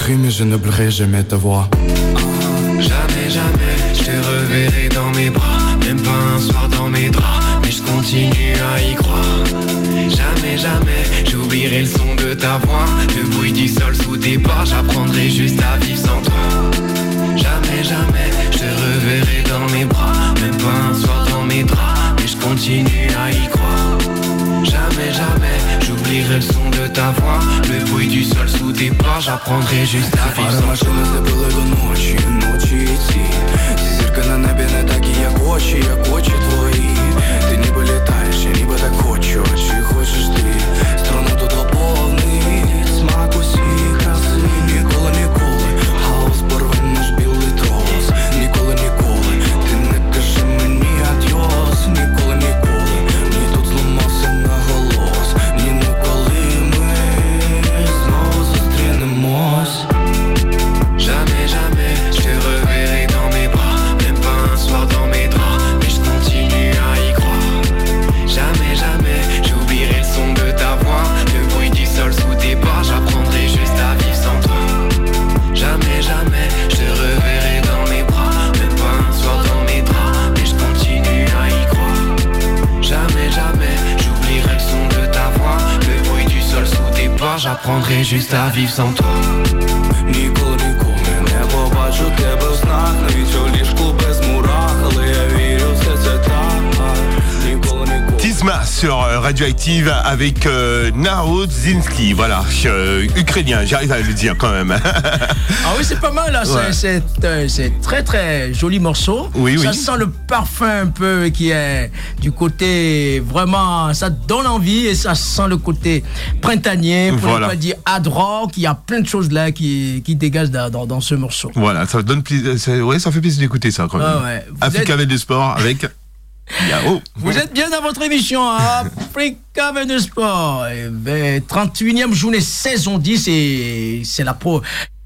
écrit mais je n'oublierai jamais ta voix. Jamais, jamais, je te reverrai dans mes bras. Même pas un soir dans mes draps, mais je continue à y croire. Jamais, jamais, j'oublierai le son de ta voix. Le bruit du sol sous tes pas, j'apprendrai juste à vivre sans toi. Jamais, jamais, je te reverrai dans mes bras. Même pas un soir dans mes draps, mais je continue à y croire. Jamais, jamais, j'oublierai le son de ta voix. Le bruit du sol sous tes pas, j'apprendrai juste à vivre sans toi. Ночи идти. Зеркало на небе не такі, як очі твої. Ти ніби літаєш, я ніби так хочу, а чи хочеш ти? Струну тут доповнить, смак усі краси. Ніколи, ніколи, хаос порве наш білий трос. Ніколи, ніколи, ти не кажи мені адьос. Ніколи, ніколи, ні тут зламався на голос. Ні, ну коли ми знову зустрінемось. Jamais, jamais, je te reverrai dans mes bras. Même pas un soir dans mes draps, mais je continue à y croire. Jamais, jamais, j'oublierai le son de ta voix. Le bruit du sol sous tes pas, j'apprendrai juste à vivre sans toi. Jamais, jamais, je te reverrai dans mes bras. Même pas un soir dans mes draps, mais je continue à y croire. Jamais, jamais, j'oublierai le son de ta voix. Le bruit du sol sous tes pas, j'apprendrai juste à vivre sans toi. Ніколи, ніколи не побачу тебе в снах. Навіть у ліжку без мурах, але я вірю, все це так. Ніколи, ніколи. Tisma sur Radioactive avec Narodzinski, voilà, ukrainien, j'arrive à le dire quand même. Ah oui, c'est pas mal, là. Ouais. C'est très très joli morceau. Oui, ça oui. sent le parfum un peu qui est du côté vraiment, ça donne envie et ça sent le côté printanier, pour ne pas dire hard rock. Il y a plein de choses là qui dégagent dans ce morceau. Voilà, ça donne plaisir, ouais, ça fait plaisir d'écouter ça quand même. Ah ouais. Africa avec du sport avec. Yao. Vous êtes bien dans votre émission Africa avec du sport. 31e journée saison 10 et c'est la pro.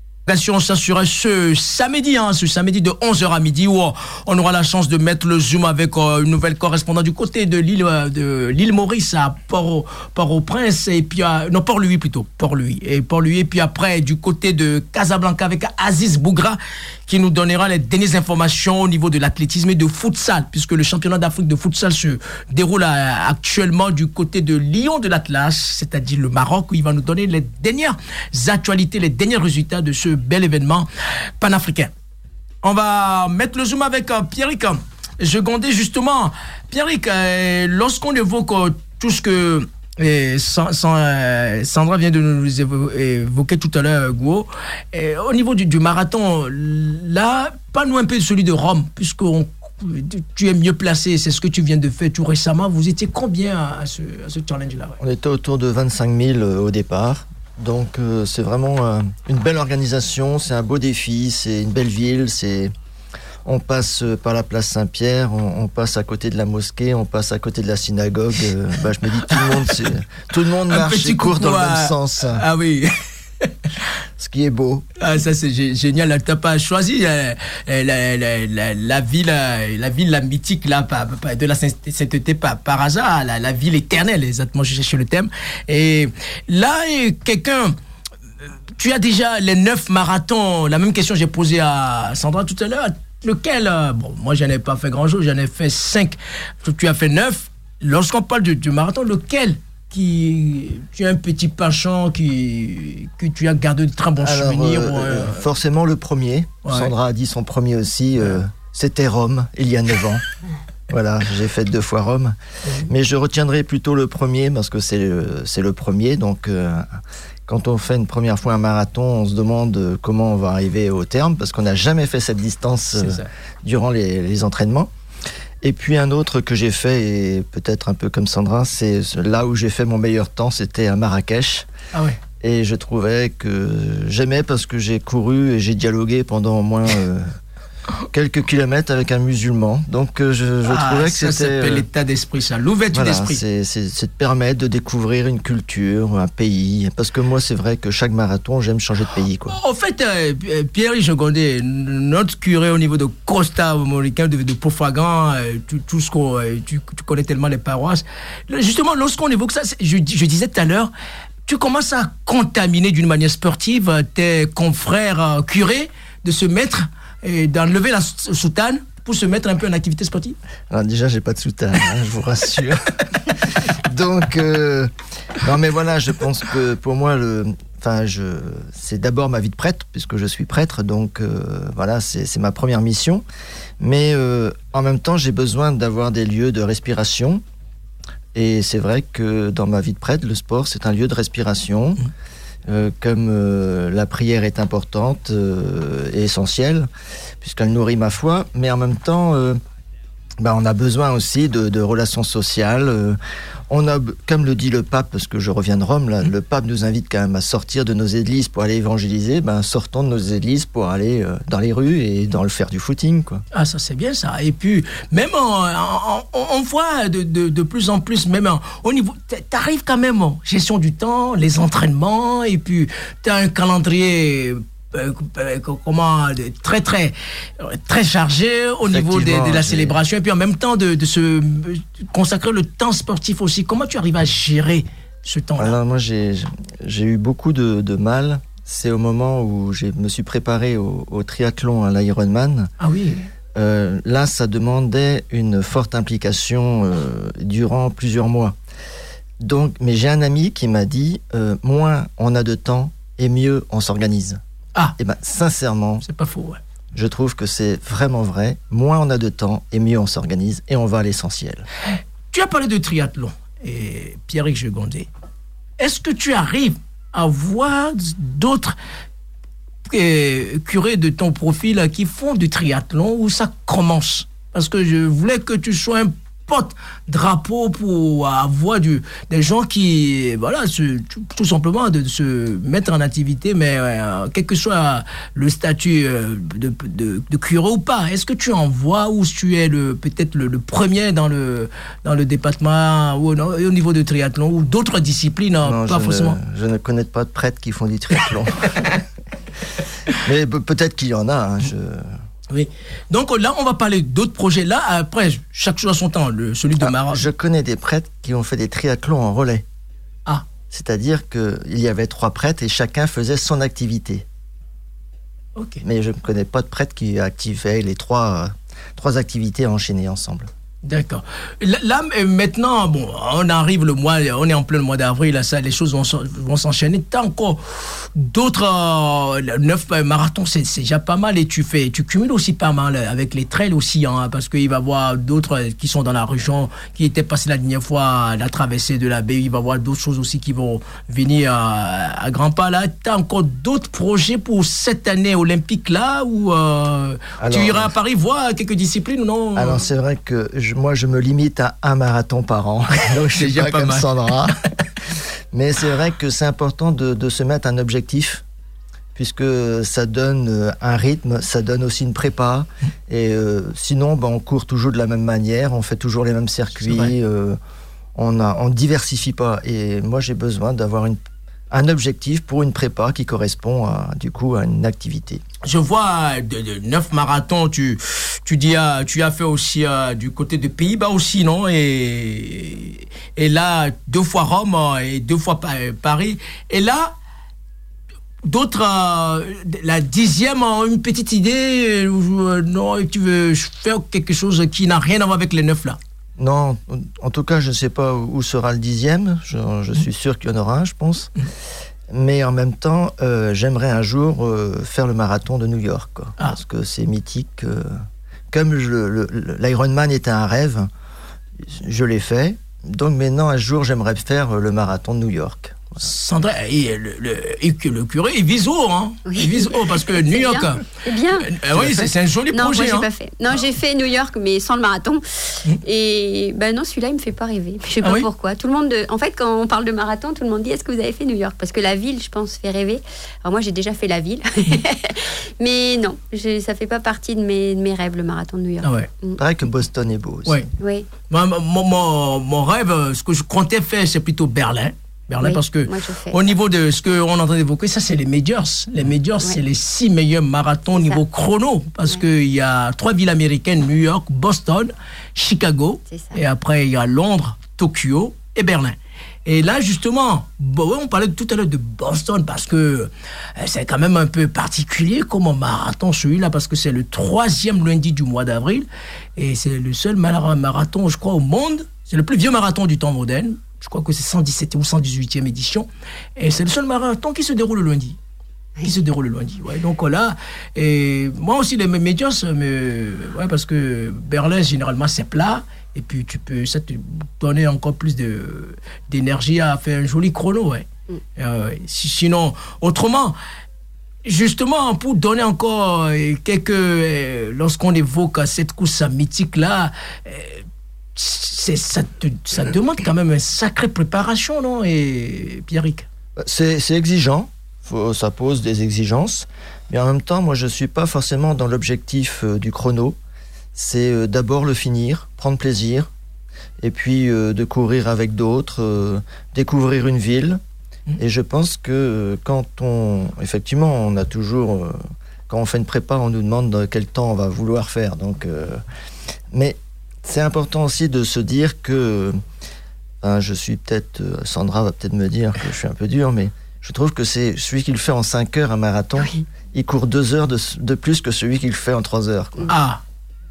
Ça sera ce samedi de 11h à midi où on aura la chance de mettre le zoom avec une nouvelle correspondante du côté de l'île Maurice à Port-au-Prince et puis Port-Louis plutôt, Port-Louis et puis après du côté de Casablanca avec Aziz Bougra qui nous donnera les dernières informations au niveau de l'athlétisme et de futsal puisque le championnat d'Afrique de futsal se déroule actuellement du côté de Lyon de l'Atlas, c'est-à-dire le Maroc où il va nous donner les dernières actualités, les derniers résultats de ce bel événement panafricain. On va mettre le zoom avec Pierrick. Je gondais justement, Pierrick, lorsqu'on évoque tout ce que Sandra vient de nous évoquer tout à l'heure, Gouo, au niveau du marathon, là, parle-nous un peu de celui de Rome, puisque tu es mieux placé, c'est ce que tu viens de faire tout récemment. Vous étiez combien à ce challenge-là? On était autour de 25 000 au départ. Donc c'est vraiment une belle organisation, c'est un beau défi, c'est une belle ville, on passe par la place Saint-Pierre, on passe à côté de la mosquée, on passe à côté de la synagogue. Je me dis tout le monde marche et court dans le même sens. Ah oui. Ce qui est beau. Ah, ça c'est génial. Tu n'as pas choisi la ville mythique là, de la sainteté par hasard, la ville éternelle, exactement, je cherche le thème. Et là, quelqu'un, tu as déjà les 9 marathons. La même question j'ai posée à Sandra tout à l'heure. Lequel, bon, moi j'en ai pas fait grand chose, j'en ai fait 5. Tu as fait 9. Lorsqu'on parle du marathon, lequel tu as un petit penchant que tu as gardé de très bons souvenirs forcément le premier. Ouais. Sandra a dit son premier aussi. C'était Rome, il y a 9 ans. Voilà, j'ai fait 2 fois Rome. Mais je retiendrai plutôt le premier parce que c'est le premier. Donc, quand on fait une première fois un marathon, on se demande comment on va arriver au terme parce qu'on n'a jamais fait cette distance durant les entraînements. Et puis un autre que j'ai fait, et peut-être un peu comme Sandra, c'est là où j'ai fait mon meilleur temps, c'était à Marrakech. Ah ouais. Et je trouvais que j'aimais parce que j'ai couru et j'ai dialogué pendant au moins quelques kilomètres avec un musulman. Donc je trouvais que ça c'était... s'appelle l'état d'esprit, ça, l'ouverture d'esprit. C'est de permettre de découvrir une culture, un pays. Parce que moi, c'est vrai que chaque marathon, j'aime changer de pays, quoi. En fait, Pierre Jogondé, notre curé au niveau de Costa Moricain, de Pofragan, tout ce qu'on... Tu connais tellement les paroisses. Justement, lorsqu'on évoque ça, je disais tout à l'heure, tu commences à contaminer d'une manière sportive tes confrères curés de se mettre et d'enlever la soutane pour se mettre un peu en activité sportive? Alors déjà, j'ai pas de soutane, je vous rassure. Donc, non mais voilà, je pense que pour moi, c'est d'abord ma vie de prêtre, puisque je suis prêtre, donc voilà, c'est ma première mission. Mais en même temps, j'ai besoin d'avoir des lieux de respiration. Et c'est vrai que dans ma vie de prêtre, le sport, c'est un lieu de respiration. Comme la prière est importante et essentielle, puisqu'elle nourrit ma foi, mais en même temps, on a besoin aussi de relations sociales. On a, comme le dit le pape, parce que je reviens de Rome, là, le pape nous invite quand même à sortir de nos églises pour aller évangéliser. Sortons de nos églises pour aller dans les rues et dans le faire du footing, quoi. Ah, ça c'est bien ça. Et puis, même on voit de plus en plus, même au niveau, t'arrives quand même en gestion du temps, les entraînements, et puis t'as un calendrier très très très chargé au niveau de la célébration, et puis en même temps de se consacrer le temps sportif aussi. Comment tu arrives à gérer ce temps-là? Alors moi j'ai eu beaucoup de mal. C'est au moment où je me suis préparé au triathlon, à l'Ironman. Ah oui. Là ça demandait une forte implication durant plusieurs mois. Donc, mais j'ai un ami qui m'a dit moins on a de temps et mieux on s'organise. Ah. Et sincèrement, c'est pas faux, ouais. Je trouve que c'est vraiment vrai. Moins on a de temps et mieux on s'organise et on va à l'essentiel. Tu as parlé de triathlon et Pierrick Jegondé. Est-ce que tu arrives à voir d'autres curés de ton profil qui font du triathlon où ça commence? Parce que je voulais que tu sois un drapeau pour avoir des gens qui, voilà, tout simplement de se mettre en activité, mais quel que soit le statut de curé ou pas. Est-ce que tu en vois ou tu es peut-être le premier dans le département ou au niveau de triathlon ou d'autres disciplines? Non, pas forcément. Je ne connais pas de prêtres qui font du triathlon. Mais peut-être qu'il y en a. Oui. Donc là, on va parler d'autres projets. Là, après, chaque chose à son temps. Celui de Maroc. Je connais des prêtres qui ont fait des triathlons en relais. Ah. C'est-à-dire qu'il y avait 3 prêtres et chacun faisait son activité. Ok. Mais je ne connais pas de prêtre qui activait les trois activités enchaînées ensemble. D'accord. Là, maintenant, bon, on arrive on est en plein mois d'avril, là, ça, les choses vont s'enchaîner. T'as encore d'autres 9 marathons, c'est déjà pas mal, et tu cumules aussi pas mal avec les trails aussi, hein, parce qu'il va y avoir d'autres qui sont dans la région, qui étaient passés la dernière fois, la traversée de la baie, il va y avoir d'autres choses aussi qui vont venir à grands pas. Là, t'as encore d'autres projets pour cette année olympique là, ou tu iras à Paris voir quelques disciplines ou non? Alors c'est vrai que moi, je me limite à un marathon par an. Donc, je suis pas comme mal. Sandra. Mais c'est vrai que c'est important de se mettre un objectif, puisque ça donne un rythme, ça donne aussi une prépa. Et sinon, on court toujours de la même manière, on fait toujours les mêmes circuits, on diversifie pas. Et moi, j'ai besoin d'avoir un objectif pour une prépa qui correspond à une activité. Je vois de 9 marathons, tu as fait aussi du côté des Pays-Bas aussi, non? Et là, 2 fois Rome et 2 fois Paris. Et là, d'autres, la 10e, une petite idée, non, tu veux faire quelque chose qui n'a rien à voir avec les 9 là? Non, en tout cas, je ne sais pas où sera le 10e. Je suis sûr qu'il y en aura un, je pense. Mais en même temps, j'aimerais un jour faire le marathon de New York, quoi, parce que c'est mythique. Comme l'Ironman était un rêve, je l'ai fait. Donc maintenant, un jour, j'aimerais faire le marathon de New York. Voilà. Sandra, le curé, il vise haut, hein. Oui. Il vise haut parce que New York. C'est bien. Oui, c'est un joli projet. Non, moi, j'ai pas fait. Non, j'ai fait New York, mais sans le marathon. Et non, celui-là, il me fait pas rêver. Je sais pas pourquoi. Tout le monde, en fait, quand on parle de marathon, tout le monde dit est-ce que vous avez fait New York? Parce que la ville, je pense, fait rêver. Alors moi, j'ai déjà fait la ville, mais non, ça fait pas partie de mes rêves, le marathon de New York. Ah ouais. C'est vrai que Boston est beau aussi. Oui. Mon rêve, ce que je comptais faire, c'est plutôt Berlin, parce que au niveau de ce qu'on entend évoquer, ça c'est les majors. Les majors, c'est les 6 meilleurs marathons au niveau chrono, parce qu'il y a 3 villes américaines, New York, Boston, Chicago, et après il y a Londres, Tokyo et Berlin. Et là, justement, on parlait tout à l'heure de Boston parce que c'est quand même un peu particulier comme marathon celui-là parce que c'est le 3e lundi du mois d'avril et c'est le seul marathon, je crois, au monde. C'est le plus vieux marathon du temps moderne. Je crois que c'est 117e ou 118e édition. Et c'est le seul marathon qui se déroule le lundi. Ouais, donc là, et moi aussi, les médias, parce que Berlin, généralement, c'est plat. Et puis, ça te donner encore plus d'énergie à faire un joli chrono, ouais. Sinon, autrement, justement, pour donner encore lorsqu'on évoque cette course mythique-là, ça demande quand même une sacrée préparation, non, et Pierrick? C'est exigeant, ça pose des exigences, mais en même temps, moi, je ne suis pas forcément dans l'objectif du chrono. C'est d'abord le finir, prendre plaisir, et puis de courir avec d'autres, découvrir une ville. Et je pense que quand on a toujours, quand on fait une prépa, on nous demande quel temps on va vouloir faire. Donc, mais c'est important aussi de se dire que, je suis peut-être, Sandra va peut-être me dire que je suis un peu dur, mais je trouve que c'est celui qui le fait en 5 heures un marathon, il court 2 heures de plus que celui qui le fait en 3 heures. Quoi. Ah.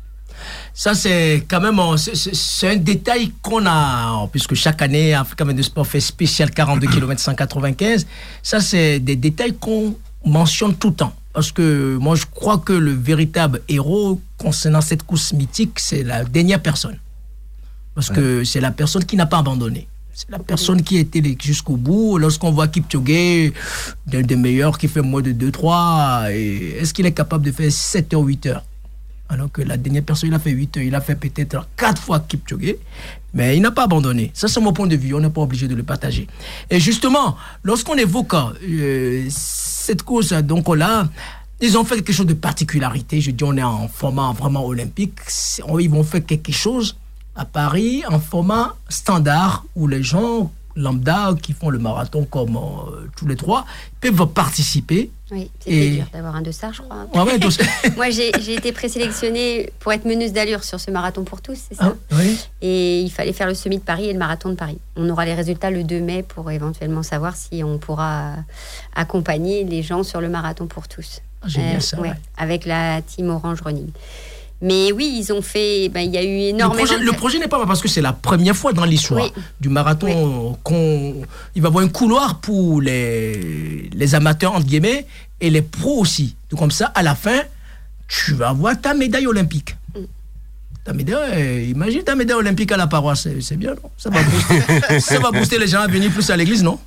Ça, c'est quand même c'est un détail qu'on a, puisque chaque année, Africa Avenue Sport fait spécial 42 km 195. Ça, c'est des détails qu'on mentionne tout le temps. Parce que moi, je crois que le véritable héros concernant cette course mythique, c'est la dernière personne. Parce que c'est la personne qui n'a pas abandonné. C'est la personne qui a été jusqu'au bout. Lorsqu'on voit Kipchoge, d'un des meilleurs, qui fait moins de 2-3, est-ce qu'il est capable de faire 7 heures, 8 heures? Alors que la dernière personne, il a fait 8 heures, il a fait peut-être 4 fois Kipchoge, mais il n'a pas abandonné. Ça, c'est mon point de vue, on n'est pas obligé de le partager. Et justement, lorsqu'on évoque cette course, donc là, ils ont fait quelque chose de particularité. Je dis, on est en format vraiment olympique. Ils vont faire quelque chose à Paris, en format standard, où les gens lambda qui font le marathon comme tous les trois peuvent participer. Oui, c'était dur d'avoir un dossard, je crois. Moi, j'ai été présélectionnée pour être meneuse d'allure sur ce marathon pour tous, c'est ça. Oui. Et il fallait faire le semi de Paris et le marathon de Paris. On aura les résultats le 2 mai pour éventuellement savoir si on pourra accompagner les gens sur le marathon pour tous. Génial, ça. Ouais. Avec la team Orange Running. Mais oui, ils ont fait. Il y a eu énormément. Le projet n'est pas mal parce que c'est la première fois dans l'histoire du marathon il va y avoir un couloir pour les amateurs, entre guillemets, et les pros aussi. Donc, comme ça, à la fin, tu vas avoir ta médaille olympique. Ta médaille, imagine ta médaille olympique à la paroisse, c'est bien, non? Ça va booster les gens à venir plus à l'église, non?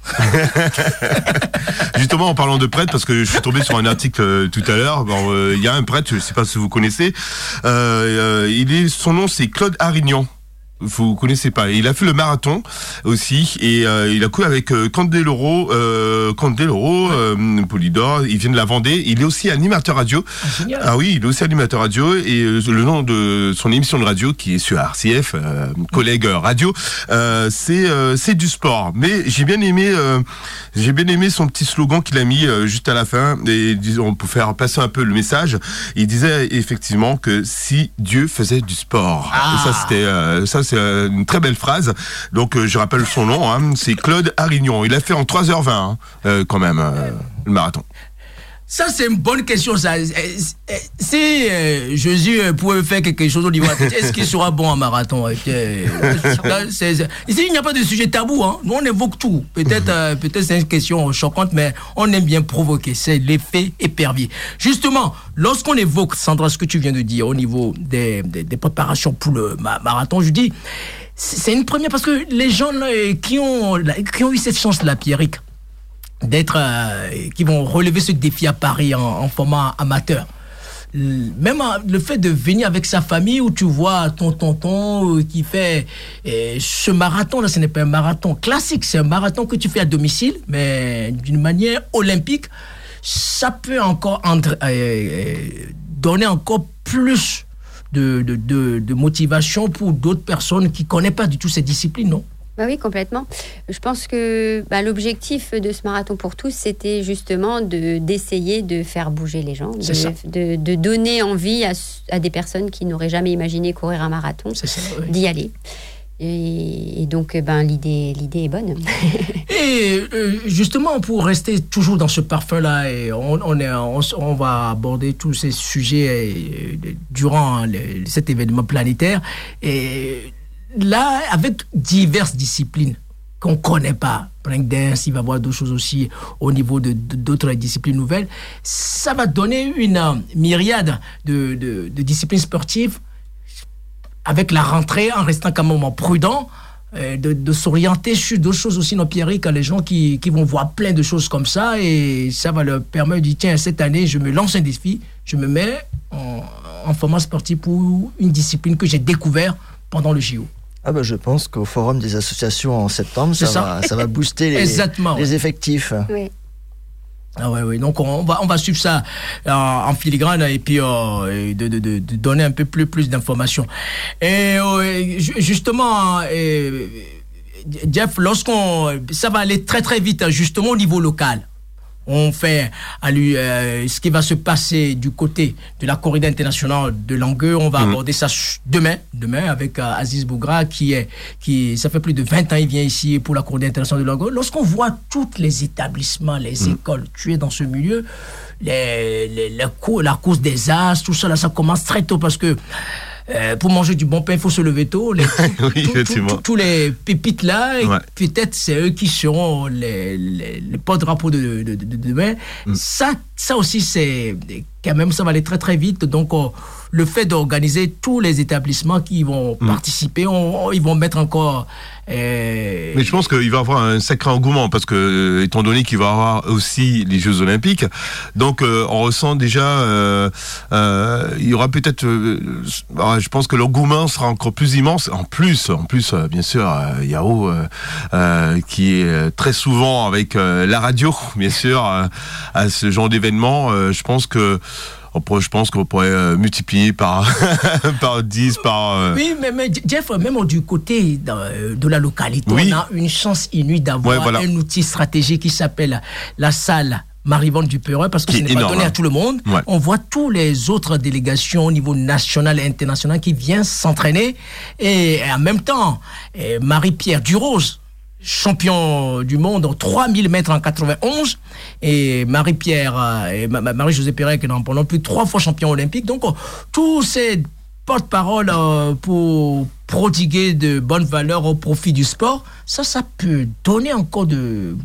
Justement, en parlant de prêtre, parce que je suis tombé sur un article tout à l'heure, il y a un prêtre, je ne sais pas si vous connaissez, son nom c'est Claude Arignon. Vous connaissez pas. Il a fait le marathon aussi et il a couru avec Candeloro, Polydor. Il vient de la Vendée. Il est aussi animateur radio. Ah oui, il est aussi animateur radio et le nom de son émission de radio qui est sur RCF, collègue radio, c'est du sport. Mais j'ai bien aimé son petit slogan qu'il a mis juste à la fin et disons pour faire passer un peu le message. Il disait effectivement que si Dieu faisait du sport. Et c'est une très belle phrase. Donc, je rappelle son nom, c'est Claude Arignon. Il a fait en 3h20, quand même, le marathon. Ça, c'est une bonne question. Ça. Si Jésus pouvait faire quelque chose au niveau est-ce qu'il sera bon en marathon? Ici, il n'y a pas de sujet tabou. Nous, on évoque tout. Peut-être c'est une question choquante, mais on aime bien provoquer. C'est l'effet épervier. Justement, lorsqu'on évoque, Sandra, ce que tu viens de dire au niveau des préparations pour le marathon, je dis, c'est une première parce que les gens qui ont eu cette chance-là, Pierrick, qui vont relever ce défi à Paris en format amateur. Même le fait de venir avec sa famille où tu vois ton tonton qui fait ce marathon-là, ce n'est pas un marathon classique, c'est un marathon que tu fais à domicile, mais d'une manière olympique, ça peut encore donner encore plus de motivation pour d'autres personnes qui ne connaissent pas du tout cette discipline, non? Oui, complètement. Je pense que l'objectif de ce marathon pour tous, c'était justement d'essayer de faire bouger les gens, de donner envie à des personnes qui n'auraient jamais imaginé courir un marathon, d'y aller. Et donc, l'idée est bonne. Et justement, pour rester toujours dans ce parfum-là, et on va aborder tous ces sujets durant cet événement planétaire. Et là, avec diverses disciplines qu'on ne connaît pas, breakdance, il va y avoir d'autres choses aussi au niveau d'autres disciplines nouvelles, ça va donner une myriade de disciplines sportives avec la rentrée, en restant quand même prudent, de s'orienter sur d'autres choses aussi, non, Pierrick, les gens qui vont voir plein de choses comme ça, et ça va leur permettre de dire, tiens, cette année, je me lance un défi, je me mets en format sportif pour une discipline que j'ai découvert pendant le JO. Je pense qu'au forum des associations en septembre, ça va booster les effectifs. Oui. Ah ouais, donc on va suivre ça en filigrane et puis de donner un peu plus d'informations. Et justement, Jeff, ça va aller très très vite, justement au niveau local. On fait ce qui va se passer du côté de la corrida internationale de Langueux. On va aborder ça demain avec Aziz Bougra qui ça fait plus de 20 ans il vient ici pour la corrida internationale de Langueux. Lorsqu'on voit tous les établissements, les écoles, tu es dans ce milieu, la course des as, tout ça là, ça commence très tôt parce que pour manger du bon pain, il faut se lever tôt. Tous les pépites là, et peut-être c'est eux qui seront les porte-drapeaux de demain. Ça aussi, c'est quand même, ça va aller très très vite. Donc, le fait d'organiser tous les établissements qui vont participer, ils vont mettre encore... Mais je pense qu'il va y avoir un sacré engouement parce que, étant donné qu'il va y avoir aussi les Jeux Olympiques, donc on ressent déjà, il y aura peut-être, je pense que l'engouement sera encore plus immense. En plus, bien sûr, Yao, qui est très souvent avec la radio, bien sûr, à ce genre d'événement, je pense qu'on pourrait multiplier par 10, par... Oui, mais Jeff, même du côté de la localité, on a une chance inouïe d'avoir un outil stratégique qui s'appelle la salle Marie-Yvonne Duperreux, parce que ce n'est pas donné à tout le monde. Ouais. On voit tous les autres délégations au niveau national et international qui viennent s'entraîner. Et en même temps, Marie-Pierre Durose, champion du monde en 3000 mètres en 91, et Marie-Josée Perret qui n'en parlons plus, 3 fois champion olympique. Donc tous ces porte-parole pour prodiguer de bonnes valeurs au profit du sport, ça peut donner encore de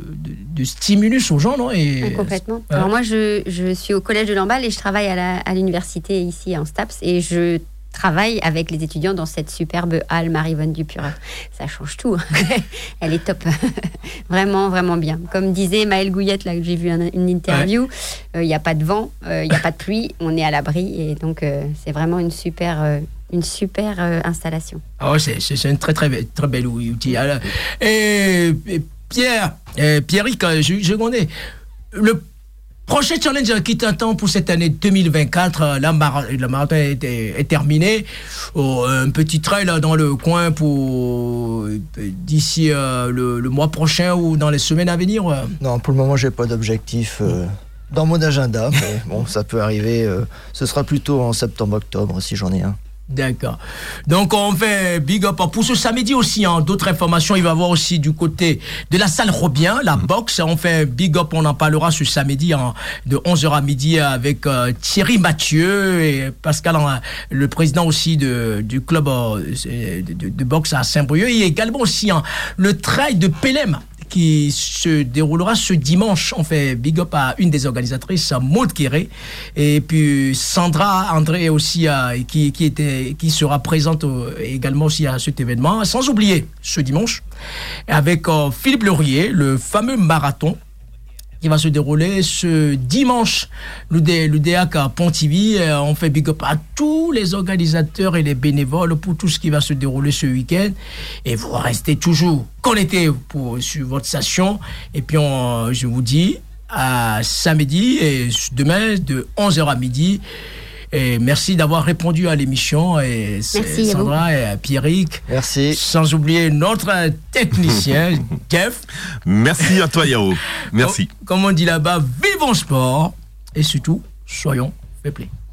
stimulus aux gens, non? Complètement. Alors moi, je suis au collège de Lamballe et je travaille à l'université ici en STAPS, et je travaille avec les étudiants dans cette superbe halle Marie-Yvonne Duperreux. Ça change tout. Elle est top. Vraiment, vraiment bien. Comme disait Maëlle Gouillette, là, que j'ai vu une interview, il n'y a pas de vent, il n'y a pas de pluie, on est à l'abri, et donc c'est vraiment une super installation. Oh, c'est un très, très, très bel outil. Alors, et Pierrick, je connais le prochain challenge qui t'attend pour cette année 2024, le marathon est terminé. Un petit trail dans le coin pour d'ici le mois prochain ou dans les semaines à venir? Non, pour le moment, j'ai pas d'objectif dans mon agenda, mais bon, ça peut arriver. Ce sera plutôt en septembre-octobre si j'en ai un. D'accord. Donc on fait big up pour ce samedi aussi. D'autres informations, il va y avoir aussi du côté de la salle Robien, la boxe. On fait big up, on en parlera ce samedi de 11h à midi avec Thierry Mathieu et Pascal, le président aussi du club de boxe à Saint-Brieuc. Et également aussi le trail de Pelem qui se déroulera ce dimanche. On fait big up à une des organisatrices, Maud Kéré, et puis Sandra André aussi, qui sera présente également aussi à cet événement. Sans oublier ce dimanche avec Philippe Laurier, le fameux marathon qui va se dérouler ce dimanche, l'UDEAC à Pontivy. On fait big up à tous les organisateurs et les bénévoles pour tout ce qui va se dérouler ce week-end. Et vous restez toujours connectés sur votre station. Et puis, je vous dis à samedi et demain de 11h à midi. Et merci d'avoir répondu à l'émission. Et merci Sandra et Pierrick. Merci. Sans oublier notre technicien, Jeff. Merci à toi, Yao. Merci. Comme on dit là-bas, vivons sport. Et surtout, soyons fair play.